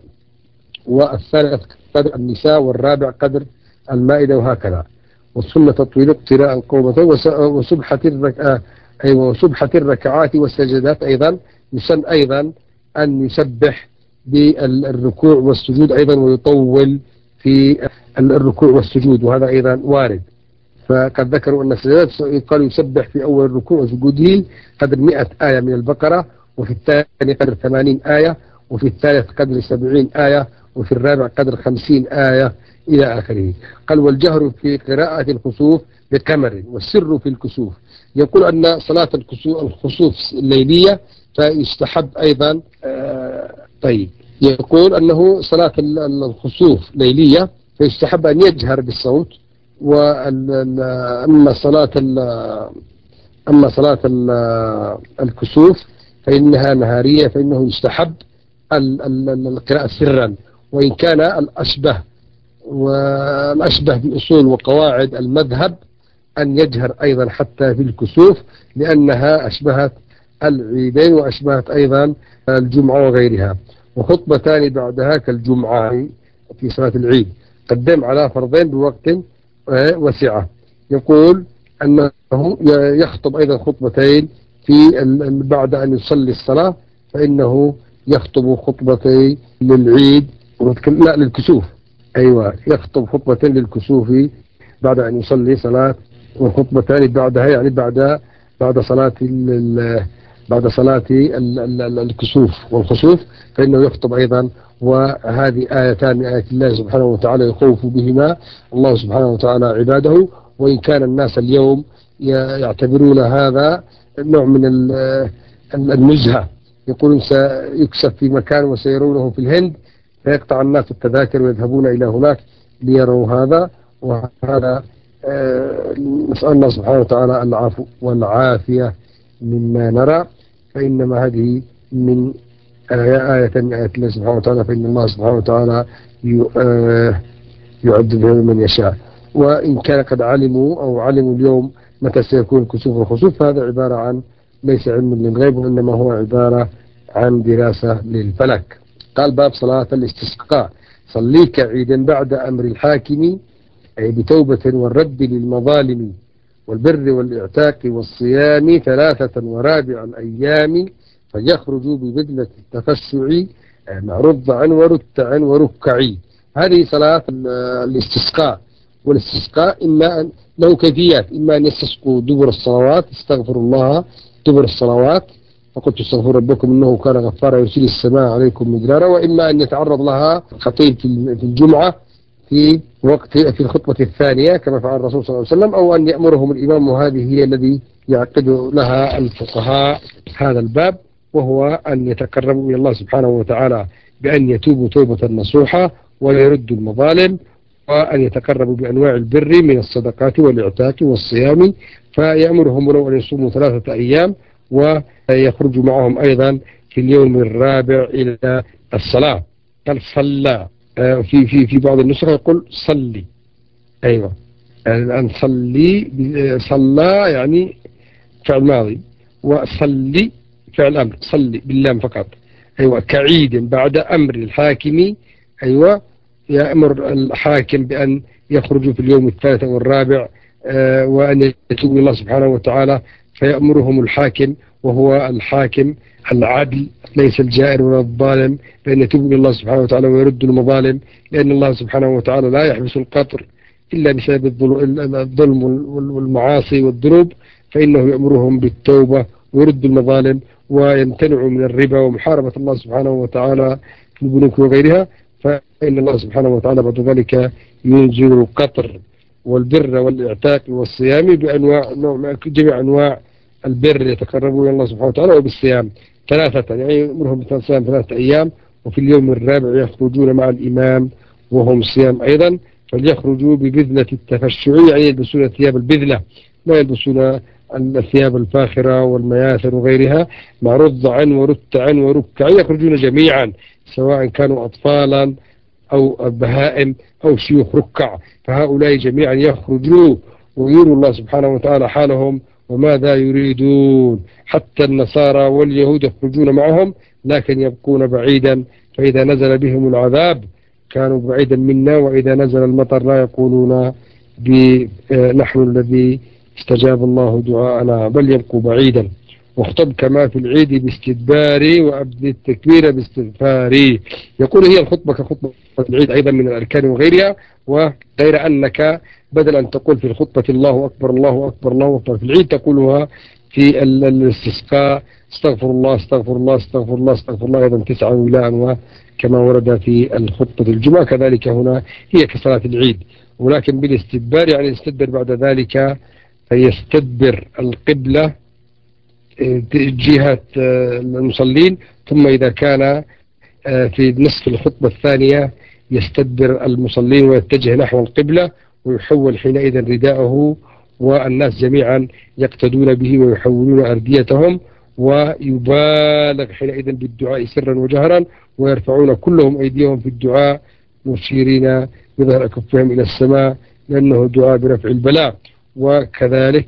والثالث قدر النساء، والرابع قدر المائدة، وهكذا. والسنة تطويل اقتراء القومتين وسبحة الركعات، أيوة وسبحة الركعات والسجدات. أيضا يسن أيضا أن يسبح بالركوع والسجود أيضا، ويطول في الركوع والسجود، وهذا أيضا وارد. فقد ذكروا أن السجدات يقال يسبح في أول الركوع وسجوده قدر مئة آية من البقرة، وفي الثاني قدر ثمانين آية، وفي الثالث قدر سبعين آية، وفي الرابع قدر خمسين آية إلى آخره. قال والجهر في قراءة الخسوف بكمر والسر في الكسوف. يقول أن صلاة الخسوف الليلية فيستحب أيضا آه طيب يقول أنه صلاة الخسوف ليلية فيستحب أن يجهر بالصوت، وأما صلاة أما صلاة الكسوف فإنها نهارية، فإنه يستحب القراءة سرا، وإن كان الأشبه والأشبه بأصول وقواعد المذهب أن يجهر أيضا حتى في الكسوف، لأنها أشبهت العيدين وأشبهت أيضا الجمعة وغيرها. وخطبتان بعدها كالجمعة في صلاة العيد، قدم على فرضين بوقت وسعة. يقول أنه يخطب أيضا خطبتين في بعد أن يصلي الصلاة، فإنه يخطب خطبتين للعيد، لا للكسوف، أيوة يخطب خطبتين للكسوف بعد أن يصلي صلاة، وخطبتان بعدها يعني بعد بعد صلاة بعد صلاة الكسوف والخسوف، فإنه يخطب أيضا. وهذه آيتان من آيات الله سبحانه وتعالى يخوف بهما الله سبحانه وتعالى عباده، وإن كان الناس اليوم يعتبرون هذا نوع من النزهة، يقولون سيكسف في مكان وسيرونه في الهند، فيقطع الناس التذاكر ويذهبون إلى هناك ليروا هذا. وهذا نسأل الله سبحانه وتعالى العفو والعافية مما نرى. فإنما هذه من آية من آيات الله سبحانه وتعالى، فإن الله سبحانه وتعالى يعذب من يشاء. وإن كان قد علموا أو علموا اليوم متى سيكون الكسوف والخسوف، فهذا عبارة عن ليس علم للغيب، وإنما هو عبارة عن دراسة للفلك. قال باب صلاة الاستسقاء. صليك عيدا بعد أمر الحاكم، أي بتوبة والرد للمظالم والبر والإعتاق والصيام ثلاثة ورابع الأيام، فيخرجوا ببدلة التفسع مع رضع ورتع وركعي. هذه صلاة الاستسقاء. والاستسقاء إما أن له كيفيات، إما أن يستسقوا دبر الصلوات، استغفر الله دبر الصلوات، فقلت استغفروا ربكم إنه كان غفارا يرسل السماء عليكم مدرارا. وإما أن يتعرض لها خطيب في الجمعة في وقت في الخطبة الثانية كما فعل الرسول صلى الله عليه وسلم، أو أن يأمرهم الإمام، وهذه هي الذي يعقد لها الفقهاء هذا الباب، وهو أن يتقربوا إلى الله سبحانه وتعالى بأن يتوبوا توبة نصوحة ويردوا المظالم وأن يتقربوا بأنواع البر من الصدقات والإعتاق والصيام، فيأمرهم ولو أن يصوموا ثلاثة أيام، ويخرج معهم أيضا في اليوم الرابع إلى الصلاة. قال صلى، في في في بعض النسخ يقول صلي. أيوة، الآن صلي، صلى يعني فعل ماضي، وصلي فعل أمر، صلي باللام فقط. أيوة، كعيد بعد أمر الحاكم. أيوة، يأمر الحاكم بأن يخرجوا في اليوم الثالث أو الرابع، آه وأن يتوبوا الله سبحانه وتعالى، فيأمرهم الحاكم، وهو الحاكم العدل ليس الجائر ولا الظالم، بأن يتوبوا إلى الله سبحانه وتعالى ويردوا المظالم، لأن الله سبحانه وتعالى لا يحبس القطر إلا بسبب الظلم والمعاصي والذنوب، فإنه يأمرهم بالتوبة ويرد المظالم ويمتنع من الربا ومحاربة الله سبحانه وتعالى في البنوك وغيرها، فإن الله سبحانه وتعالى بعد ذلك ينزل القطر والبر والإعتاق والصيام بأنواع جميع أنواع البر يتقربون إلى الله سبحانه وتعالى، وبالصيام ثلاثة، يعني يأمرهم بالصيام ثلاثة أيام، وفي اليوم الرابع يخرجون مع الإمام وهم صيام أيضا، فليخرجوا ببذلة التفشع، يعني يلبسون ثياب البذلة، لا يلبسون الثياب الفاخرة والمياثر وغيرها، مع رضع ورتع وركع، يخرجون جميعا سواء كانوا أطفالا أو بهائم أو شيوخ ركع، فهؤلاء جميعا يخرجوا ويروا الله سبحانه وتعالى حالهم وماذا يريدون. حتى النصارى واليهود يخرجون معهم، لكن يبقون بعيدا، فإذا نزل بهم العذاب كانوا بعيدا منا، وإذا نزل المطر لا يقولون بنحن الذي استجاب الله دعاءنا، بل يبقوا بعيدا. واخطب كما في العيد باستدباري، وأبدي التكبير باستغفاري. يقول هي الخطبة كخطبة العيد أيضا من الأركان وغيرها، وغير أنك بدل أن تقول في الخطبة الله أكبر الله أكبر الله أكبر في العيد، تقولها في الاستسقاء استغفر الله استغفر الله استغفر الله استغفر الله أيضا تسعة ولاء، كما ورد في الخطبة الجمعة. كذلك هنا هي كصلاة العيد، ولكن بالاستدبار، يعني يستدبر بعد ذلك، فيستدبر القبلة جهة المصلين، ثم إذا كان في نصف الخطبة الثانية يستدبر المصلين ويتجه نحو القبلة، ويحول حينئذ رداءه، والناس جميعا يقتدون به ويحولون أرديتهم، ويبالغ حينئذ بالدعاء سرا وجهرا، ويرفعون كلهم أيديهم في الدعاء مشيرين بظهر أكفهم إلى السماء، لأنه دعاء برفع البلاء. وكذلك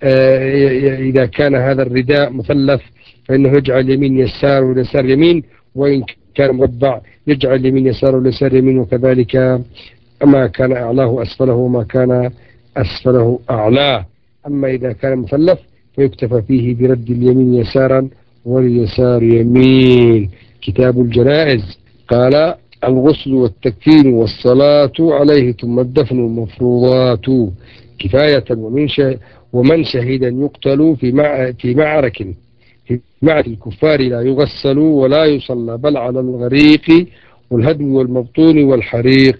إذا كان هذا الرداء مثلث فإنه يجعل يمين يسار واليسار يمين، وإن كان مربع يجعل يمين يسار واليسار يمين، وكذلك ما كان أعلاه أسفله وما كان أسفله أعلاه. أما إذا كان مثلث فيكتفى فيه برد اليمين يسارا واليسار يمين. كتاب الجنائز قال الغسل والتكفين والصلاة عليه ثم الدفن المفروضات كفاية، ومن ومن شهيدا يقتل في مع في معركة في معركة الكفار لا يغسل ولا يصلى، بل على الغريق والهدم والمبطون والحريق.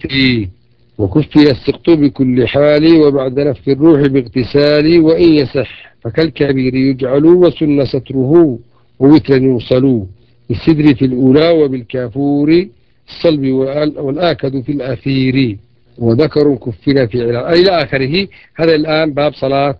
وكفي السقط بكل حال، وبعد نفخ الروح باغتسال، وإن يسح فكالكبير يجعل، وسن ستره ووترا يوصل، بالسدر في الأولى وبالكافور الصلب والآكد في الأخير، وذكر كفنا في علاء إلى آخره. هذا الآن باب صلاة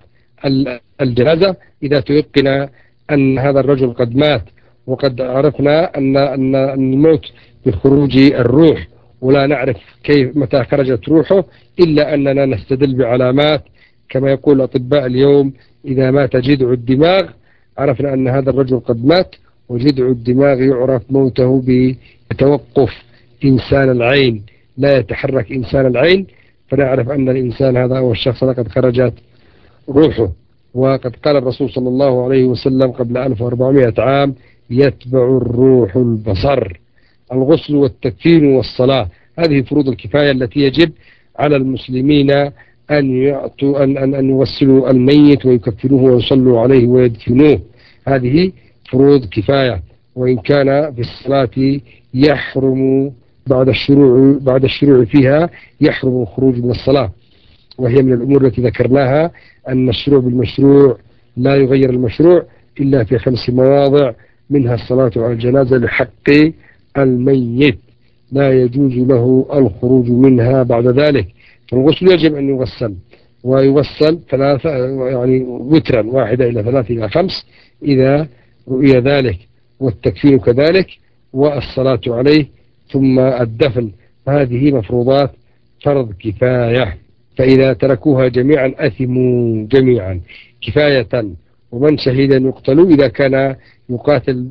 الجنازة إذا تيقن أن هذا الرجل قد مات، وقد عرفنا أن أن الموت بخروج الروح، ولا نعرف كيف متى خرجت روحه إلا أننا نستدل بعلامات، كما يقول الأطباء اليوم إذا مات جذع الدماغ عرفنا أن هذا الرجل قد مات، وجذع الدماغ يعرف موته بتوقف إنسان العين، لا يتحرك إنسان العين، فنعرف أن الإنسان هذا هو الشخص قد خرجت روحه. وقد قال الرسول صلى الله عليه وسلم قبل ألف وأربعمائة عام يتبع الروح البصر. الغسل والتكفين والصلاة هذه فروض الكفاية التي يجب على المسلمين أن يعطوا أن أن أن يوصلوا الميت ويكفنوه ويصلوا عليه ويدفنوه، هذه فروض كفاية. وإن كان في الصلاة يحرم بعد الشروع بعد الشروع فيها يحرم الخروج من الصلاة، وهي من الأمور التي ذكرناها أن الشروع بالمشروع لا يغير المشروع إلا في خمس مواضع، منها الصلاة على الجنازة لحق الميت لا يجوز له الخروج منها بعد ذلك. فالغسل يجب أن يغسل، ويغسل ثلاثة يعني وترا، واحدة إلى ثلاثة إلى خمس إذا رؤي ذلك، والتكفين كذلك، والصلاة عليه، ثم الدفن. هذه مفروضات فرض كفاية، فإذا تركوها جميعا أثموا جميعا كفاية. ومن شهد أن يقتلوا إذا كان يقاتل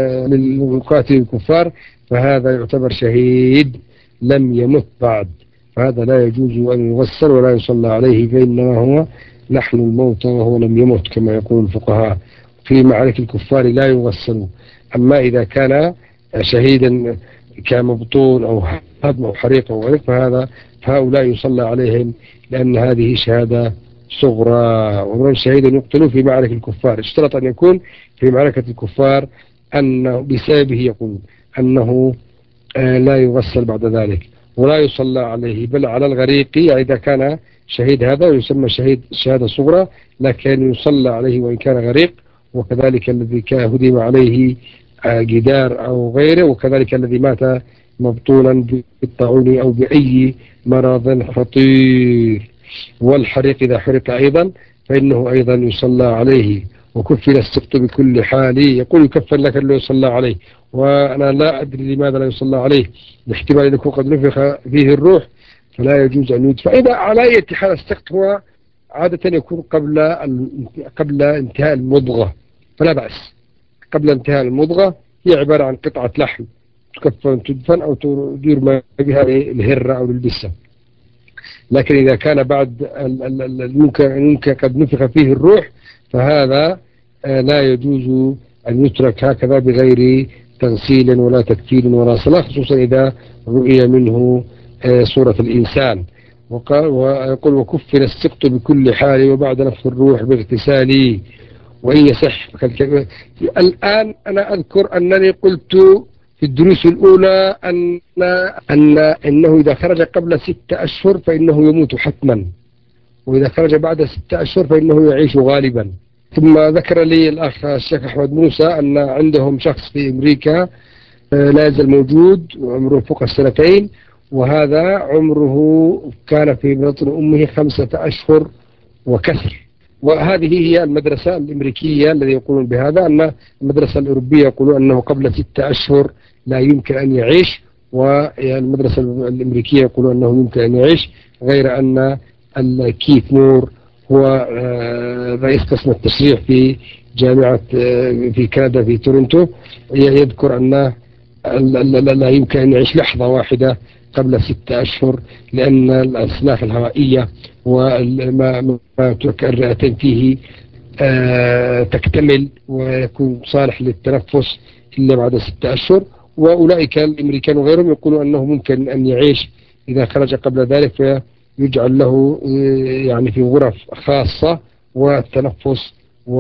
يقاتل الكفار فهذا يعتبر شهيد لم يمت بعد، فهذا لا يجوز أن يغسل ولا يصلى عليه، فإنما هو لحن الموت وهو لم يمت كما يقول الفقهاء. في معارك الكفار لا يغسل. أما إذا كان شهيدا كمبطون أو هدم أو حريق أو غيره فهذا هؤلاء يصلى عليهم، لأن هذه شهادة صغرى. ومن شهيدا يقتلوا في معركة الكفار، اشترط أن يكون في معركة الكفار أنه بسببه يقول أنه آه لا يغسل بعد ذلك ولا يصلى عليه، بل على الغريق. يعني إذا كان شهيد هذا يسمى شهيد شهادة صغرى، لكن يصلى عليه وإن كان غريق، وكذلك الذي كان هدم عليه آه جدار أو غيره، وكذلك الذي مات مبطونا بالطاعون أو بأي مرض خطير. والحريق إذا حرق أيضا فإنه أيضا يصلى عليه. وكفل السقط بكل حال، يقول يكفل لك اللي يصلى عليه، وأنا لا أدري لماذا لا يصلى عليه، لاحتمال أن يكون قد نفخ فيه الروح فلا يجوز أن يدفع. إذا على أي حال السقط هو عادة يكون قبل قبل انتهاء المضغة فلا بأس. قبل انتهاء المضغة هي عبارة عن قطعة لحم تكفن تدفن أو تدير ما بها الهرة أو البسة. لكن إذا كان بعد الممكن قد نفخ فيه الروح فهذا لا يجوز أن يترك هكذا بغير تغسيل ولا تكفير ولا صلاة، خصوصا إذا رؤي منه صورة الإنسان. ويقول وكفل السقط بكل حال وبعد نفخ الروح باغتسالي وإن يصح. الآن أنا أذكر أنني قلت في الدروس الأولى أن أن إنه إذا خرج قبل ستة أشهر فإنه يموت حتما، وإذا خرج بعد ستة أشهر فإنه يعيش غالبا. ثم ذكر لي الأخ الشيخ أحمد موسى أن عندهم شخص في أمريكا لا يزال موجود وعمره فوق السنتين، وهذا عمره كان في بطن أمه خمسة أشهر وكسر. وهذه هي المدرسة الأمريكية الذي يقولون بهذا، أن المدرسة الأوروبية يقولون أنه قبل ستة أشهر لا يمكن أن يعيش، والمدرسة الأمريكية يقولون أنه يمكن أن يعيش، غير أن الكيث مور هو رئيس قسم التشريح في جامعة في كندا في تورنتو يذكر أن لا يمكن أن يعيش لحظة واحدة قبل ستة أشهر، لأن الأسلاك الهوائية وما ترك الرئتين فيه آه تكتمل ويكون صالح للتنفس إلا بعد ستة أشهر. وأولئك الأمريكان وغيرهم يقولون أنه ممكن أن يعيش إذا خرج قبل ذلك، فيجعل له يعني في غرف خاصة والتنفس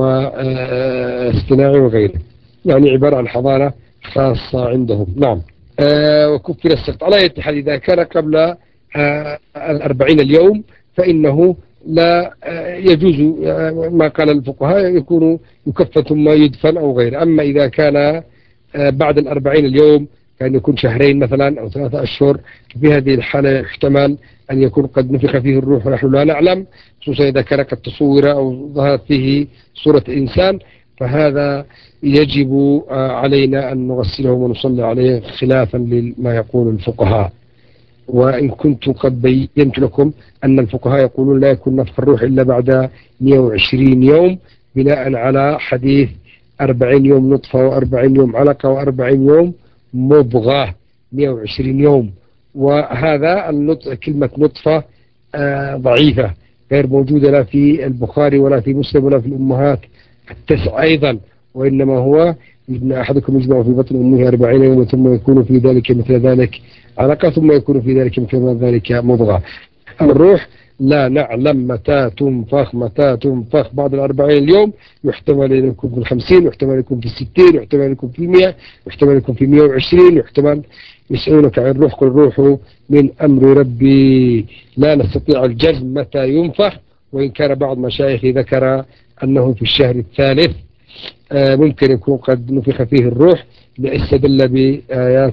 واصطناعي وغيره، يعني عبارة عن حضانة خاصة عندهم. نعم. آه وكفر السقط على أي حال إذا كان قبل آه الأربعين اليوم فإنه لا آه يجوز آه ما قال الفقهاء يكون يكفى ثم يدفن أو غيره. أما إذا كان آه بعد الأربعين اليوم كان يكون شهرين مثلا أو ثلاثة أشهر، في هذه الحالة يحتمل أن يكون قد نفخ فيه الروح ونحن لا نعلم، خصوصا إذا كان قد تصور أو ظهرت فيه صورة إنسان، فهذا يجب علينا أن نغسله ونصلي عليه خلافا لما يقول الفقهاء. وإن كنت قد بينت لكم أن الفقهاء يقولون لا يكون نفخ الروح إلا بعد مئة وعشرين يوم، بناء على حديث أربعين يوم نطفة وأربعين يوم علقة وأربعين يوم مضغة، مئة وعشرين يوم. وهذا النطق كلمة نطفة آه ضعيفة غير موجودة لا في البخاري ولا في مسلم ولا في الأمهات التسع أيضا، وإنما هو إن أحدكم يجمع في بطن أمه أربعين يوما ثم يكون في ذلك مثل ذلك علقة ثم يكون في ذلك مثل ذلك مضغة. الروح لا نعلم متى تنفخ متى تنفخ بعد الأربعين اليوم، يحتمل أن يكون في الخمسين، يحتمل أن يكون في الستين، يحتمل أن يكون في المئة، يحتمل أن يكون في مئة وعشرين، يحتمل. يسألونك عن الروح قل الروح من أمر ربي لا نستطيع الجزم متى ينفخ، وإن كان بعض مشايخ ذكر أنه في الشهر الثالث آه ممكن يكون قد نفخ فيه الروح، لاستدل بآيات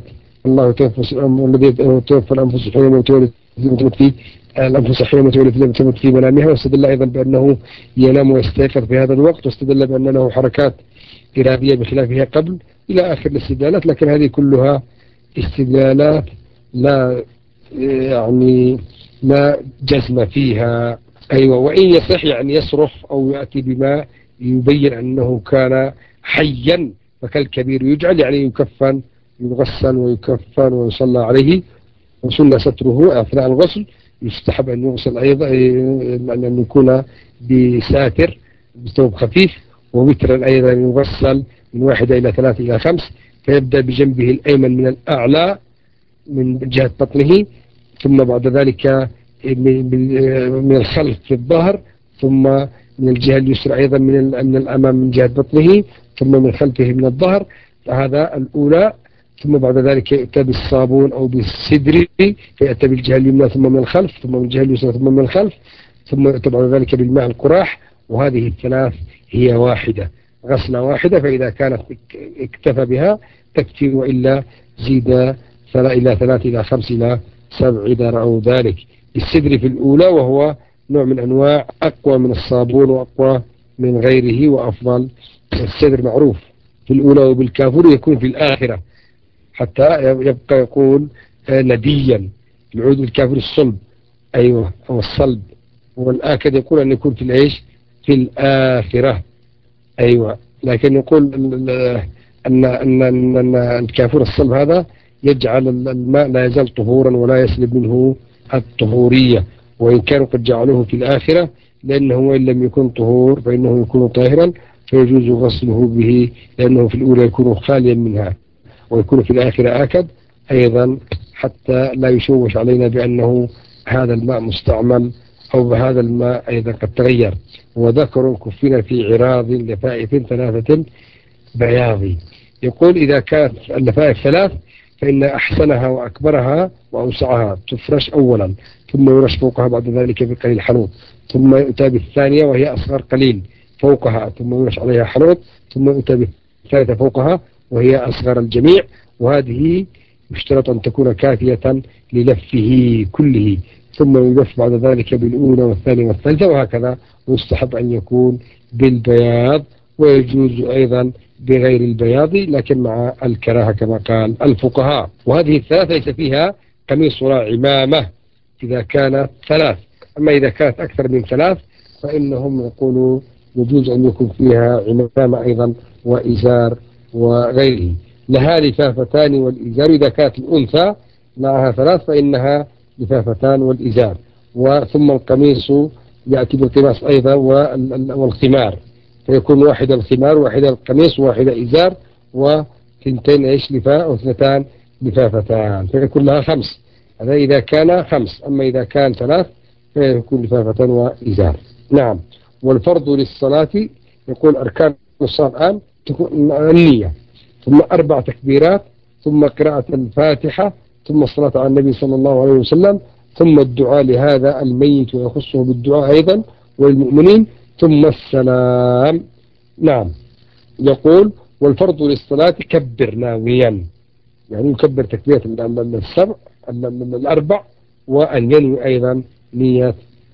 الله توفى الذي توفى الأنفس حين موتها تموت في الأنفس حين موتها تموت في منامها، واستدل أيضا بأنه ينام ويستيقظ في هذا الوقت، واستدل بأن له حركات إرادية بخلافها قبل إلى آخر الاستدلالات. لكن هذه كلها استدلالات لا يعني لا جزم فيها. أيوة، وإن يصح يعني يصرخ أو يأتي بما يبين أنه كان حيا فكالكبير يجعل، يعني يكفن يغسل ويكفن ويصلى عليه، وسنة ستره أثناء الغسل. يستحب أن يغسل أيضا أن يكون بساتر بثوب خفيف، ووترا أيضا يغسل من واحدة إلى ثلاثة إلى خمس، فيبدأ بجنبه الأيمن من الأعلى من جهة بطنه، ثم بعد ذلك من الخلف في الظهر، ثم من الجهة اليسرى أيضا من الأمام من جهة بطنه، ثم من خلفه من الظهر. هذا الأولى. ثم بعد ذلك يأتى بالصابون أو بالسدر، فيأتى بالجهة اليمنى ثم من الخلف، ثم من الجهة اليسرى ثم من الخلف، ثم يأتى بعد ذلك بالماء القراح. وهذه الثلاث هي واحدة، غسلة واحدة، فإذا كانت اكتفى بها تكفي، وإلا زيد إلى ثلاث إلى خمس إلى سبع إذا رأوا ذلك. السدر في الأولى، وهو نوع من أنواع أقوى من الصابون وأقوى من غيره وأفضل. السدر معروف في الأولى، وبالكافور يكون في الآخرة حتى يبقى يقول نديا. العود الكافر الصلب، أيوة، أو الصلب. والآكد يقول أن يكون في العيش في الآخرة، أيوة. لكن يقول أن أن أن الكافور الصلب هذا يجعل الماء لا يزال طهورا ولا يسلب منه الطهورية، وإن كانوا قد جعلوه في الآخرة، لأنه وإن لم يكن طهور فإنه يكون طاهرا، فيجوز غسله به، لأنه في الأولى يكون خاليا منها، ويكون في الآخرة آكد أيضا، حتى لا يشوش علينا بأنه هذا الماء مستعمل أو بهذا الماء أيضا قد تغير. وذكر كفنا في عراض لفائف ثلاثة بياضي. يقول إذا كانت اللفائف ثلاث فإن أحسنها وأكبرها وأوسعها تفرش أولا، ثم يرش فوقها بعد ذلك بقليل حنوط، ثم يؤتى بالثانية وهي أصغر قليل فوقها، ثم يرش عليها حنوط، ثم يؤتى بالثالثة فوقها وهي أصغر الجميع. وهذه يشترط أن تكون كافية للفه كله، ثم يلف بعد ذلك بالأولى والثانية والثالثة، وهكذا. ويستحب أن يكون بالبياض، ويجوز أيضا بغير البياض، لكن مع الكراهة كما قال الفقهاء. وهذه الثلاثة ليس فيها قميص ولا عمامة إذا كانت ثلاث. أما إذا كانت أكثر من ثلاث فإنهم يقولوا يجوز أن يكون فيها عمامة أيضا وإزار وغيره. لها لفافتان والإزار. إذا كانت الأنثى معها ثلاث فإنها لفافتان والإزار، وثم القميص يأتي بالقماص أيضا والخمار، فيكون واحدة الخمار وواحدة القميص وواحدة إزار وثنتين إيش لفاء واثنتان لفافتان، فيكون لها خمس. هذا إذا كان خمس. أما إذا كان ثلاث فيكون لفافتان وإزار. نعم. والفرض للصلاة يقول أركان الصلاة الآن تكون النية، ثم أربع تكبيرات، ثم قراءة الفاتحة، ثم الصلاة على النبي صلى الله عليه وسلم، ثم الدعاء لهذا الميت ويخصه بالدعاء أيضا والمؤمنين، ثم السلام. نعم. يقول والفرض للصلاة كبر ناويا، يعني يكبر تكبيرة السبع الأربع، وأن ينوي أيضا نية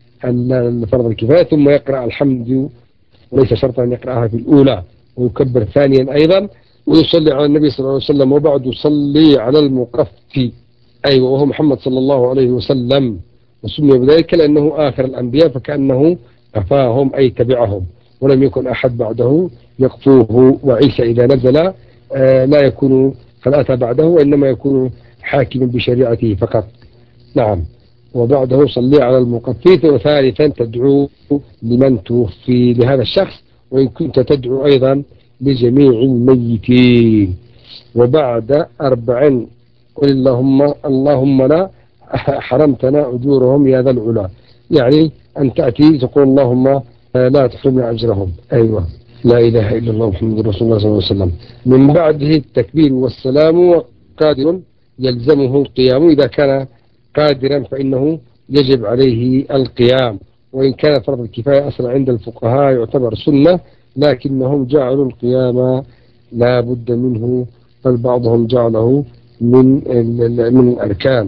الفرض الكفاية، ثم يقرأ الحمد، وليس شرطا أن يقرأها في الأولى، ويكبر ثانيا أيضا، ويصلي على النبي صلى الله عليه وسلم، وبعد يصلي على المقفي، أيوة، وهو محمد صلى الله عليه وسلم، وسمي بذلك لأنه آخر الأنبياء، فكأنه أفاهم أي تبعهم، ولم يكن أحد بعده يقفوه. وعيسى إذا نزل آه لا يكون قد أتى بعده، وإنما يكون حاكما بشريعته فقط. نعم. وبعده صلي على المقفي. وثالثا تدعو لمن توفي لهذا الشخص، وإن كنت تدعو أيضا لجميع الميتين. وبعد أربع قل اللهم اللهم لا حرمتنا أجورهم يا ذا العلا، يعني أن تأتي تقول اللهم لا تحرمنا أجرهم. أيوة، لا إله إلا الله محمد رسول الله صلى الله عليه وسلم. من بعده التكبير والسلام، وقادر يلزمه القيام. إذا كان قادرا فإنه يجب عليه القيام، وإن كان فرض الكفاية أصلا عند الفقهاء يعتبر سنة، لكنهم جعلوا القيام لا بد منه، بل بعضهم جعله من من الأركان.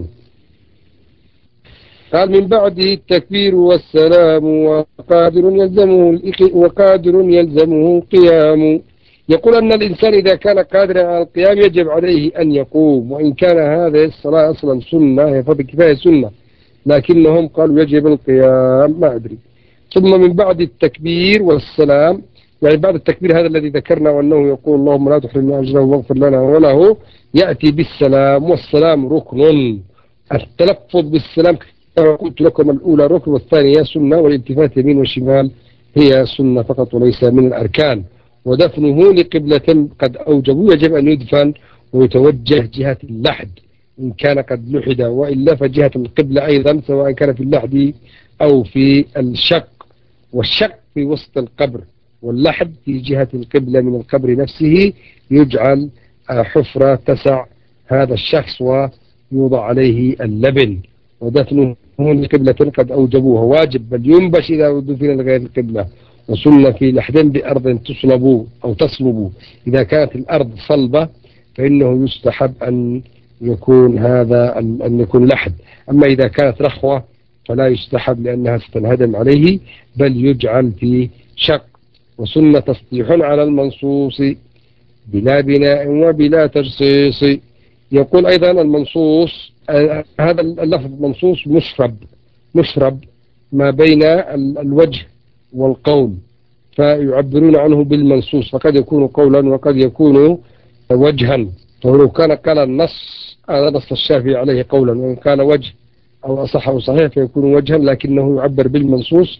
قال من بعده التكبير والسلام وقادر يلزمه وقادر يلزمه القيام. يقول أن الإنسان إذا كان قادرا على القيام يجب عليه أن يقوم، وإن كان هذه الصلاة أصلا سنة، هي فرض كفاية سنة، لكنهم قالوا يجب القيام، ما أدري. ثم من بعد التكبير والسلام، يعني بعد التكبير هذا الذي ذكرنا وأنه يقول اللهم لا تحرمنا أجره واغفر لنا وله، يأتي بالسلام، والسلام ركن. التلفظ بالسلام كما قلت لكم الأولى ركن والثانية سنة، والالتفات يمين وشمال هي سنة فقط وليس من الأركان. ودفنه لقبلة قد أوجبوا، يجب أن يدفن ويتوجه جهة اللحد إن كان قد لحد، وإلا فجهة القبلة أيضا سواء كان في اللحد أو في الشق، والشق في وسط القبر، واللحد في جهة القبلة من القبر نفسه، يجعل حفرة تسع هذا الشخص ويوضع عليه اللبن. ودفنه لقبلة قد أوجبوها واجب، بل ينبش إذا دفن لغير القبلة. وسنة في لحد بأرض تصلب أو تصلب، إذا كانت الأرض صلبة فإنه يستحب أن يكون هذا أن يكون لحد. أما إذا كانت رخوة فلا يستحب لأنها ستنهدم عليه، بل يجعل في شق. وسنة تسطيح على المنصوص بلا بناء وبلا تجصيص. يقول أيضا المنصوص، هذا اللفظ منصوص مشرب، مشرب ما بين الوجه والقول، فيعبرون عنه بالمنصوص، فقد يكون قولا وقد يكون وجها. فلو كان قال النص، هذا نص الشافعي عليه قولا، وإن قال وجه أو أصح أو صحيح فيكون وجها، لكنه يعبر بالمنصوص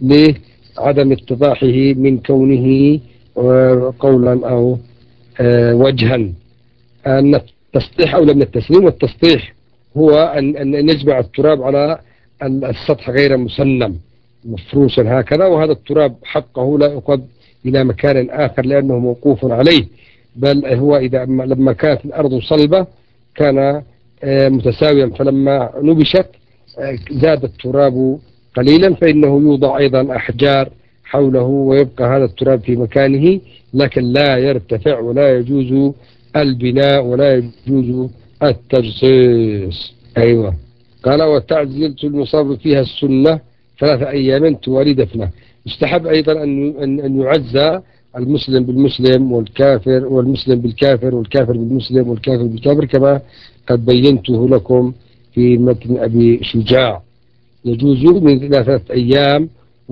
لعدم اتضاحه من كونه قولا أو وجها. أن التسطيح أولى من التسليم، والتسطيح هو أن نجمع التراب على السطح غير مسنم مفروشا هكذا، وهذا التراب حقه لا يؤخذ إلى مكان آخر لأنه موقوف عليه، بل هو إذا لما كانت الأرض صلبة كان متساويا، فلما نبشت زاد التراب قليلا، فإنه يوضع أيضا أحجار حوله ويبقى هذا التراب في مكانه، لكن لا يرتفع ولا يجوز البناء ولا يجوز التجصيص. أيوة. قال وتعزية المصاب فيها السنة ثلاثة أيام توالي دفنه. يستحب أيضا أن أن يعزى المسلم بالمسلم والكافر والمسلم بالكافر والكافر بالمسلم والكافر بالكافر، كما قد بينته لكم في متن أبي شجاع. يجوز من ثلاثة أيام،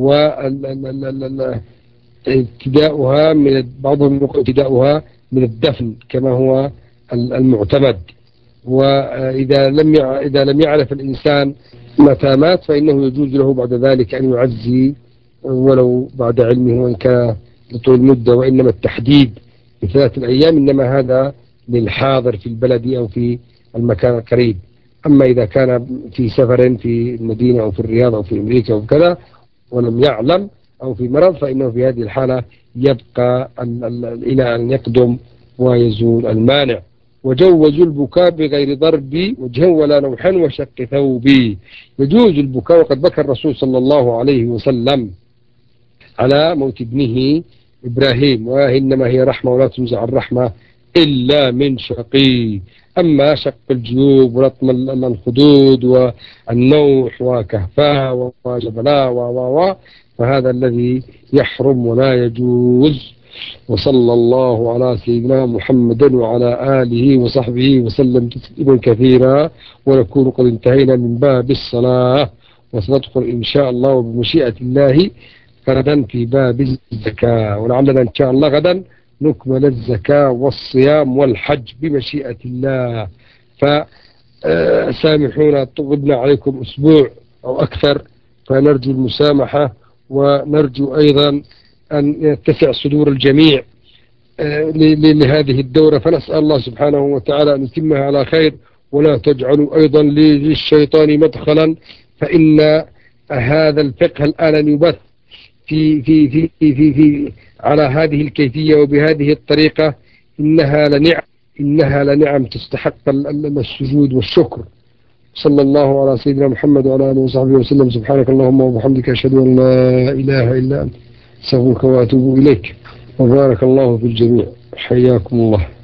وابتداؤها من بعضهم يقول ابتداؤها من الدفن كما هو المعتمد. وإذا لم إذا لم يعرف الإنسان متى مات فإنه يجوز له بعد ذلك أن يعزي ولو بعد علمه وإن كان لطول المدة، وإنما التحديد بثلاثة الأيام إنما هذا للحاضر في البلد أو في المكان القريب. أما إذا كان في سفر في المدينة أو في الرياض أو في أمريكا أو كذا ولم يعلم أو في مرض فإنه في هذه الحالة يبقى إلى أن يقدم ويزول المانع. وجوزوا البكاء بغير ضرب وجه ولا نوح وشق ثوب. يجوز البكاء، وقد بكى الرسول صلى الله عليه وسلم على موت ابنه إبراهيم، وإنما هي رحمة ولا تنزع الرحمة إلا من شقي. أما شق الجيوب ولطم الخدود والنوح وكهفاء وجبلاء و فهذا الذي يحرم ولا يجوز. وصلى الله على سيدنا محمد وعلى آله وصحبه وسلم تسليما كثيرا. ونكون قد انتهينا من باب الصلاة، وسندخل إن شاء الله وبمشيئة الله غدا في باب الزكاة، ولعلنا إن شاء الله غدا نكمل الزكاة والصيام والحج بمشيئة الله. فسامحونا طولنا عليكم أسبوع أو أكثر، فنرجو المسامحة، ونرجو أيضا أن يتسع صدور الجميع لهذه الدورة، فنسأل الله سبحانه وتعالى أن يتمها على خير، ولا تجعلوا أيضا للشيطان مدخلا، فإن هذا الفقه الآن يبث في في في في في, في على هذه الكيفية وبهذه الطريقة. إنها لنعم إنها لنعم تستحق السجود والشكر. صلى الله على سيدنا محمد وعلى آله وصحبه وسلم. سبحانك اللهم وبحمدك أشهد أن لا إله إلا أنت أستغفرك وأتوب إليك. وبارك الله في الجميع. حياكم الله.